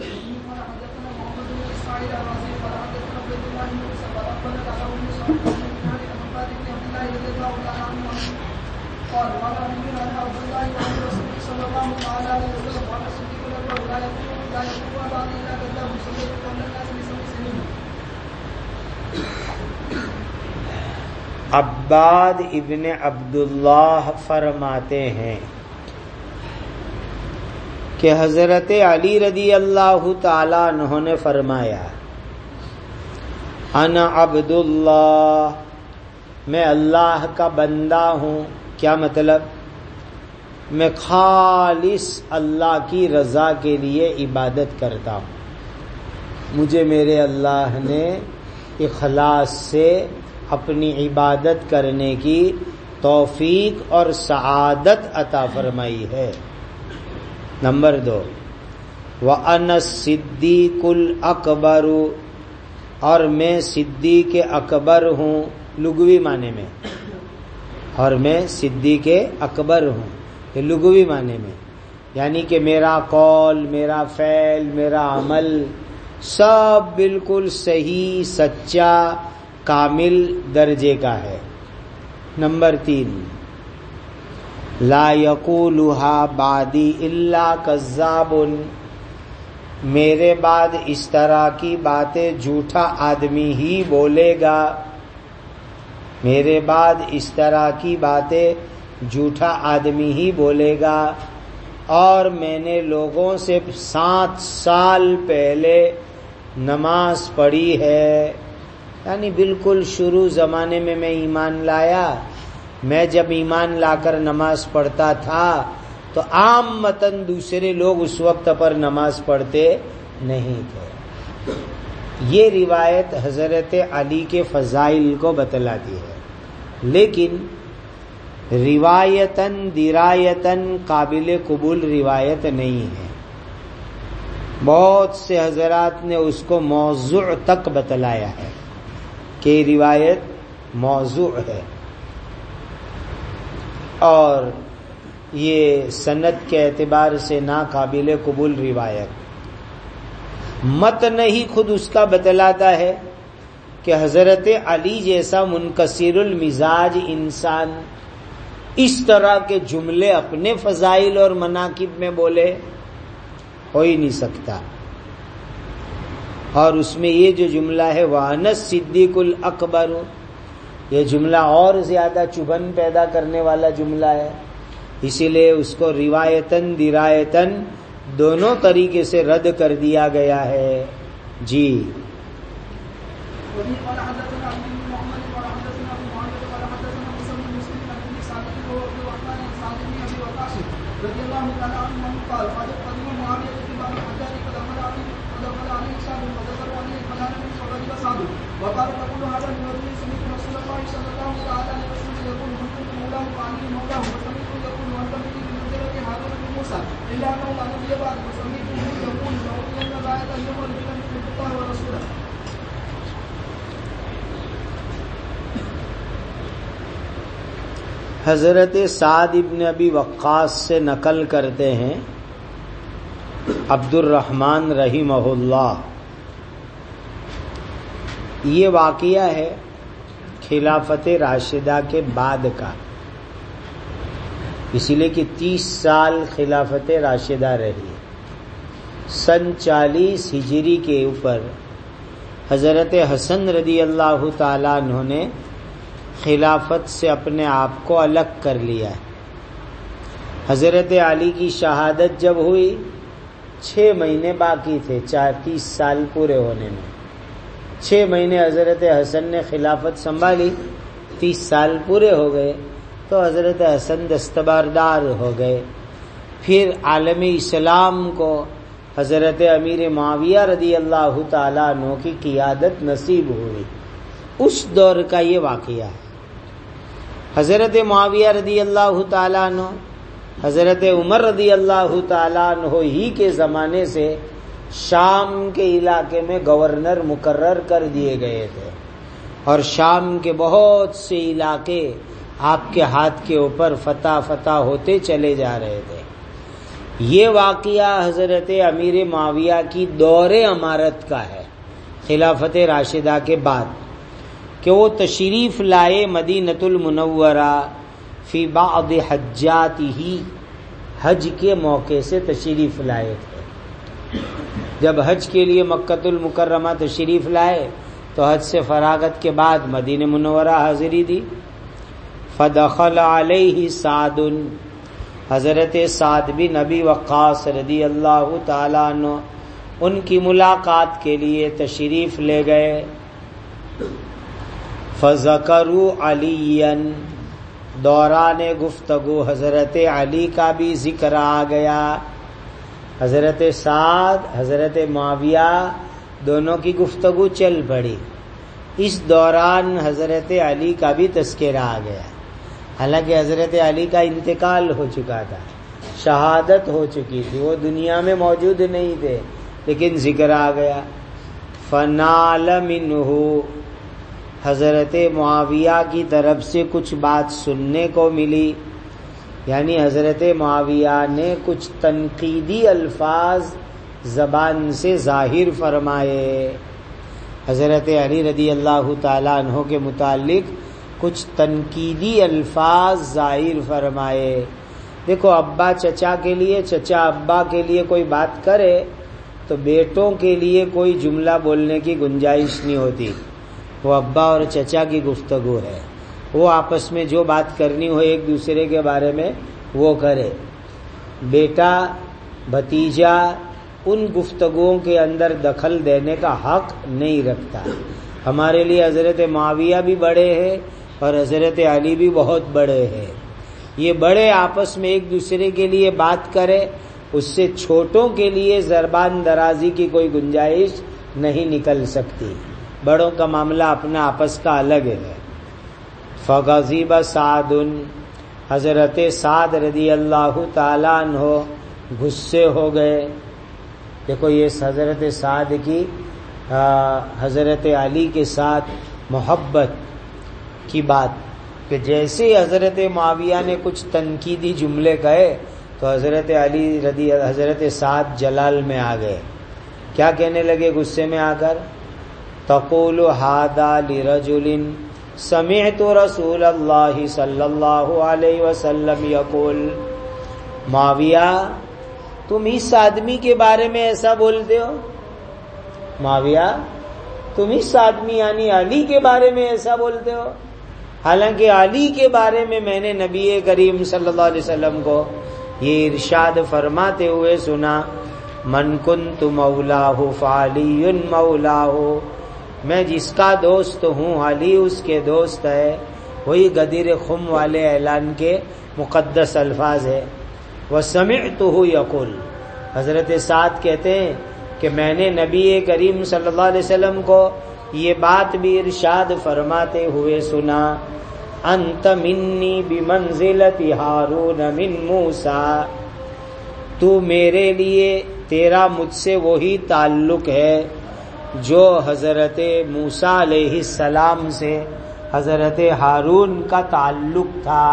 عباد ابن عبداللہ فرماتے ہیں کہ حضرت علی رضی اللہ تعالیٰ عنہ نے فرمایا، انا عبداللہ، میں اللہ کا بندہ ہوں۔ کیا مطلب؟ میں خالص اللہ کی رضا کے لیے عبادت کرتا ہوں. مجھے میرے اللہ نے اخلاص سے اپنی عبادت کرنے کی توفیق اور سعادت عطا فرمائی ہے. نمبر 2، وَأَنَا الصِّدِّيقُ الْأَكْبَرُ، اور میں صدیق اکبر ہوں لغوی معنی میں، اور میں صدیق اکبر ہوں یہ لغوی معنی میں، یعنی کہ میرا قول، میرا فعل، میرا عمل سب بالکل صحیح، سچا، کامل درجے کا ہے. نمبر 3، لا یقولها بعدی الا کذاب، میرے بعد اس طرح کی باتیں جھوٹا آدمی ہی بولے گا. میرے بعد اس طرح کی باتیں جھوٹا آدمی ہی بولے گا. اور میں نے لوگوں سے 7 سال پہلے نماز پڑھی ہے، یعنی بالکل شروع زمانے میں ایمان لایا. میں جب ایمان لا کر نماز پڑھتا تھا تو عامتاً دوسرے لوگ اس وقت پر نماز پڑھتے نہیں تھے. یہ روایت حضرت علی کے فضائل کو بتلاتی ہے، لیکن روایتاً درایتاً قابل قبول روایت نہیں ہے. بہت سے حضرات نے اس کو موضوع تک بتلایا ہے کہ روایت موضوع ہے، اور یہ سند کے اعتبار سے ناقابل قبول روایت. متن ہی خود اس کا بتلاتا ہے کہ حضرت علی جیسا منکسر المزاج انسان اس طرح کے جملے اپنے فضائل اور مناقب میں بولے ہو ہی نہیں سکتا. اور اس میں یہ جو جملہ ہے وَأَنَا الصِّدِّيقُ الْأَكْبَرُ، یہ جملہ اور زیادہ چبھن پیدا کرنے والا جملہ ہے، اسی لیے اس کو روایتاً درایتاً دونوں طریقے سے رد کر دیا گیا ہے. جی وقال تقول هذا من وجه سمعت رسول الله صلى الله عليه وسلم يقول من كنت مولاه فعلي مولاه، وسمعت يقول وانتمني بمنزلة هارون بن موسى الا انه لا نبي بعد، وسمعته يقول لاعطين الراية اليوم رجلا يحب الله ورسوله. حضرت سعد ابن ابی وقاص سے نقل کرتے ہیں عبد الرحمن رحمہ اللہ. یہ واقعہ ہے خلافت راشدہ کے بعد کا، اسی لیے کہ 30 سال خلافت راشدہ رہی. سن 40 ہجری کے اوپر حضرت حسن رضی اللہ تعالیٰ عنہ نے خلافت سے اپنے آپ کو الگ کر لیا. حضرت علی کی شہادت جب ہوئی 6 مہینے باقی تھے 30 سال پورے ہونے میں. 6 مہینے حضرت حسن نے خلافت سنبھالی، 30 سال پورے ہو گئے تو حضرت حسن دستبردار ہو گئے. پھر عالم اسلام کو حضرت امیر معاویہ رضی اللہ تعالیٰ عنہ کی قیادت نصیب ہوئی. اس دور کا یہ واقعہ ہے. حضرت معاویہ رضی اللہ تعالیٰ عنہ حضرت عمر رضی اللہ تعالیٰ عنہ ہی کے زمانے سے شام کے علاقے میں گورنر مقرر کر دیے گئے تھے، اور شام کے بہت سے علاقے آپ کے ہاتھ کے اوپر فتح ہوتے چلے جا رہے تھے. یہ واقعہ حضرت امیر معاویہ کی دور امارت کا ہے خلافت راشدہ کے بعد، کہ وہ تشریف لائے مدینۃ المنورہ فی بعض حجاتہ، حج کے موقع سے تشریف لائے تھے. جب حج کے لیے مکۃ المکرمہ تشریف لائے تو حج سے فراغت کے بعد مدینہ منورہ حاضری دی. فدخل علیہ سعد، حضرت سعد بن ابی وقاص رضی اللہ تعالیٰ عنہ ان کی ملاقات کے لیے تشریف لے گئے. فذکروا علیا، دوران گفتگو حضرت علی کا بھی ذکر آ گیا. حضرت سعد حضرت معاویہ دونوں کی گفتگو چل پڑی. اس دوران حضرت علی کا بھی تذکرہ آ گیا. حالانکہ حضرت علی کا انتقال ہو چکا تھا، شہادت ہو چکی تھی، وہ دنیا میں موجود نہیں تھے، لیکن ذکر آ گیا. فنال منہ، حضرت معاویہ کی طرف سے کچھ بات سننے کو ملی، یعنی حضرت معاویہ نے کچھ تنقیدی الفاظ زبان سے ظاہر فرمائے. حضرت علی رضی اللہ تعالیٰ عنہ کے متعلق کچھ تنقیدی الفاظ ظاہر فرمائے. دیکھو، ابا چچا کے لیے، چچا ابا کے لیے کوئی بات کرے تو بیٹوں کے لیے کوئی جملہ بولنے کی گنجائش نہیں ہوتی. وہ ابا اور چچا کی گفتگو ہے، وہ آپس میں جو بات کرنی ہو ایک دوسرے کے بارے میں وہ کرے. بیٹا بھتیجا ان گفتگوؤں کے اندر دخل دینے کا حق نہیں رکھتا. ہمارے لیے حضرت معاویہ بھی بڑے ہیں اور حضرت علی بھی بہت بڑے ہیں. یہ بڑے آپس میں ایک دوسرے کے لیے بات کرے، اس سے چھوٹوں کے لیے زبان درازی کی کوئی گنجائش نہیں نکل سکتی. بڑوں کا معاملہ اپنا آپس کا الگ ہے. فغضب سعد، حضرت سعد رضی اللہ تعالیٰ عنہ غصے ہو گئے. دیکھو، یہ حضرت سعد کی حضرت علی کے ساتھ محبت کی بات کہ جیسے حضرت معاویہ نے کچھ تنقیدی جملے کہے تو حضرت علی حضرت سعد جلال میں آ گئے. کیا کہنے لگے غصے میں آ کر؟ تقول ھذا لرجل سمعت رسول اللہ صلی اللہ علیہ وسلم یقول، معاویہ تم اس آدمی کے بارے میں ایسا بولتے ہو؟ معاویہ تم اس آدمی یعنی علی کے بارے میں ایسا بولتے ہو؟ حالانکہ علی کے بارے میں نے نبی کریم صلی اللہ علیہ وسلم کو یہ ارشاد فرماتے ہوئے سنا، من کنت مولاہ فعلی مولاہ، میں جس کا دوست ہوں علی اس کے دوست ہے. وہی غدیر خم والے اعلان کے مقدس الفاظ ہے. وسمعتہ یقول، حضرت سعد کہتے ہیں کہ میں نے نبی کریم صلی اللہ علیہ وسلم کو یہ بات بھی ارشاد فرماتے ہوئے سنا، انت منی بمنزلت ہارون من موسیٰ، تو میرے لیے تیرا مجھ سے وہی تعلق ہے جو حضرت موسیٰ علیہ السلام سے حضرت ہارون کا تعلق تھا.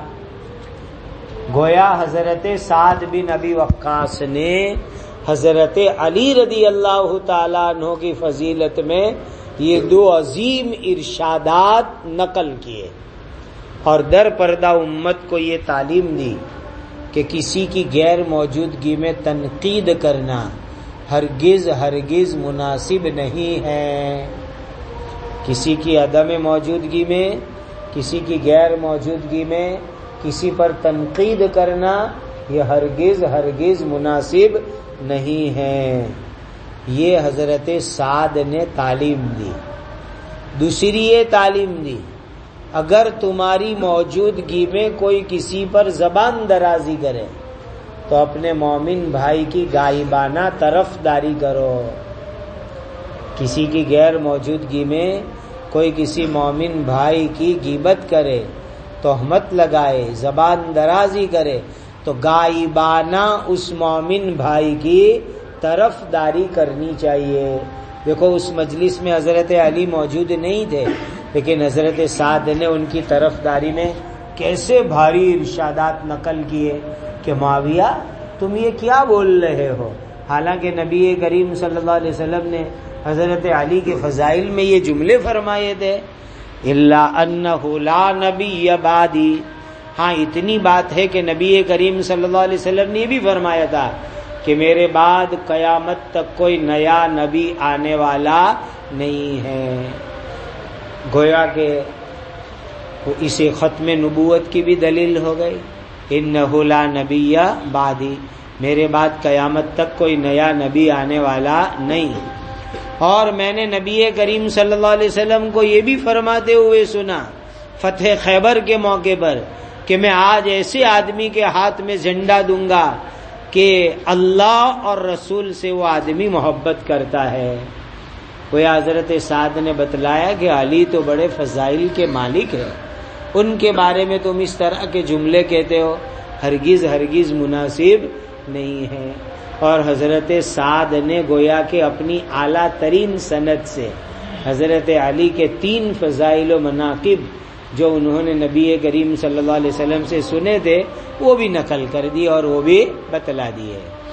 گویا حضرت سعد بن ابی وقاص نے حضرت علی رضی اللہ تعالیٰ عنہ کی فضیلت میں یہ دو عظیم ارشادات نقل کیے اور در پردہ امت کو یہ تعلیم دی کہ کسی کی غیر موجودگی میں تنقید کرنا ہرگز مناسب نہیں ہے. کسی کی عدم موجودگی میں، کسی کی غیر موجودگی میں کسی پر تنقید کرنا یہ ہرگز مناسب نہیں ہے. یہ حضرت سعد نے تعلیم دی. دوسری یہ تعلیم دی، اگر تمہاری موجودگی میں کوئی کسی پر زبان درازی کرے تو اپنے مومن بھائی کی غائبانہ طرفداری کرو. کسی کی غیر موجودگی میں کوئی کسی مومن بھائی کی غیبت کرے، تہمت لگائے، زبان درازی کرے تو غائبانہ اس مومن بھائی کی طرفداری کرنی چاہیے. دیکھو، اس مجلس میں حضرت علی موجود نہیں تھے، لیکن حضرت سعد نے ان کی طرفداری میں کیسے بھاری ارشادات نقل کیے کہ معاویہ تم یہ کیا بول رہے ہو. حالانکہ نبی کریم صلی اللہ علیہ وسلم نے حضرت علی کے فضائل میں یہ جملے فرمائے تھے، الا انہ لا نبی بعدی. ہاں، اتنی بات ہے کہ نبی کریم صلی اللہ علیہ وسلم نے یہ بھی فرمایا تھا کہ میرے بعد قیامت تک کوئی نیا نبی آنے والا نہیں ہے. گویا کہ اسے ختم نبوت کی بھی دلیل ہو گئی، انہ لا نبی بعدی، میرے بعد قیامت تک کوئی نیا نبی آنے والا نہیں. اور میں نے نبی کریم صلی اللہ علیہ وسلم کو یہ بھی فرماتے ہوئے سنا فتح خیبر کے موقع پر کہ میں آج ایسے آدمی کے ہاتھ میں جھنڈا دوں گا کہ اللہ اور رسول سے وہ آدمی محبت کرتا ہے. کوئی حضرت سعد نے بتلایا کہ علی تو بڑے فضائل کے مالک ہیں، ان کے بارے میں تم اس طرح کے جملے کہتے ہو، ہرگز مناسب نہیں ہے. اور حضرت سعد نے گویا کہ اپنی اعلیٰ ترین سند سے حضرت علی کے 3 فضائل و مناقب جو انہوں نے نبی کریم صلی اللہ علیہ وسلم سے سنے تھے وہ بھی نقل کر دی اور وہ بھی بتلا دیے.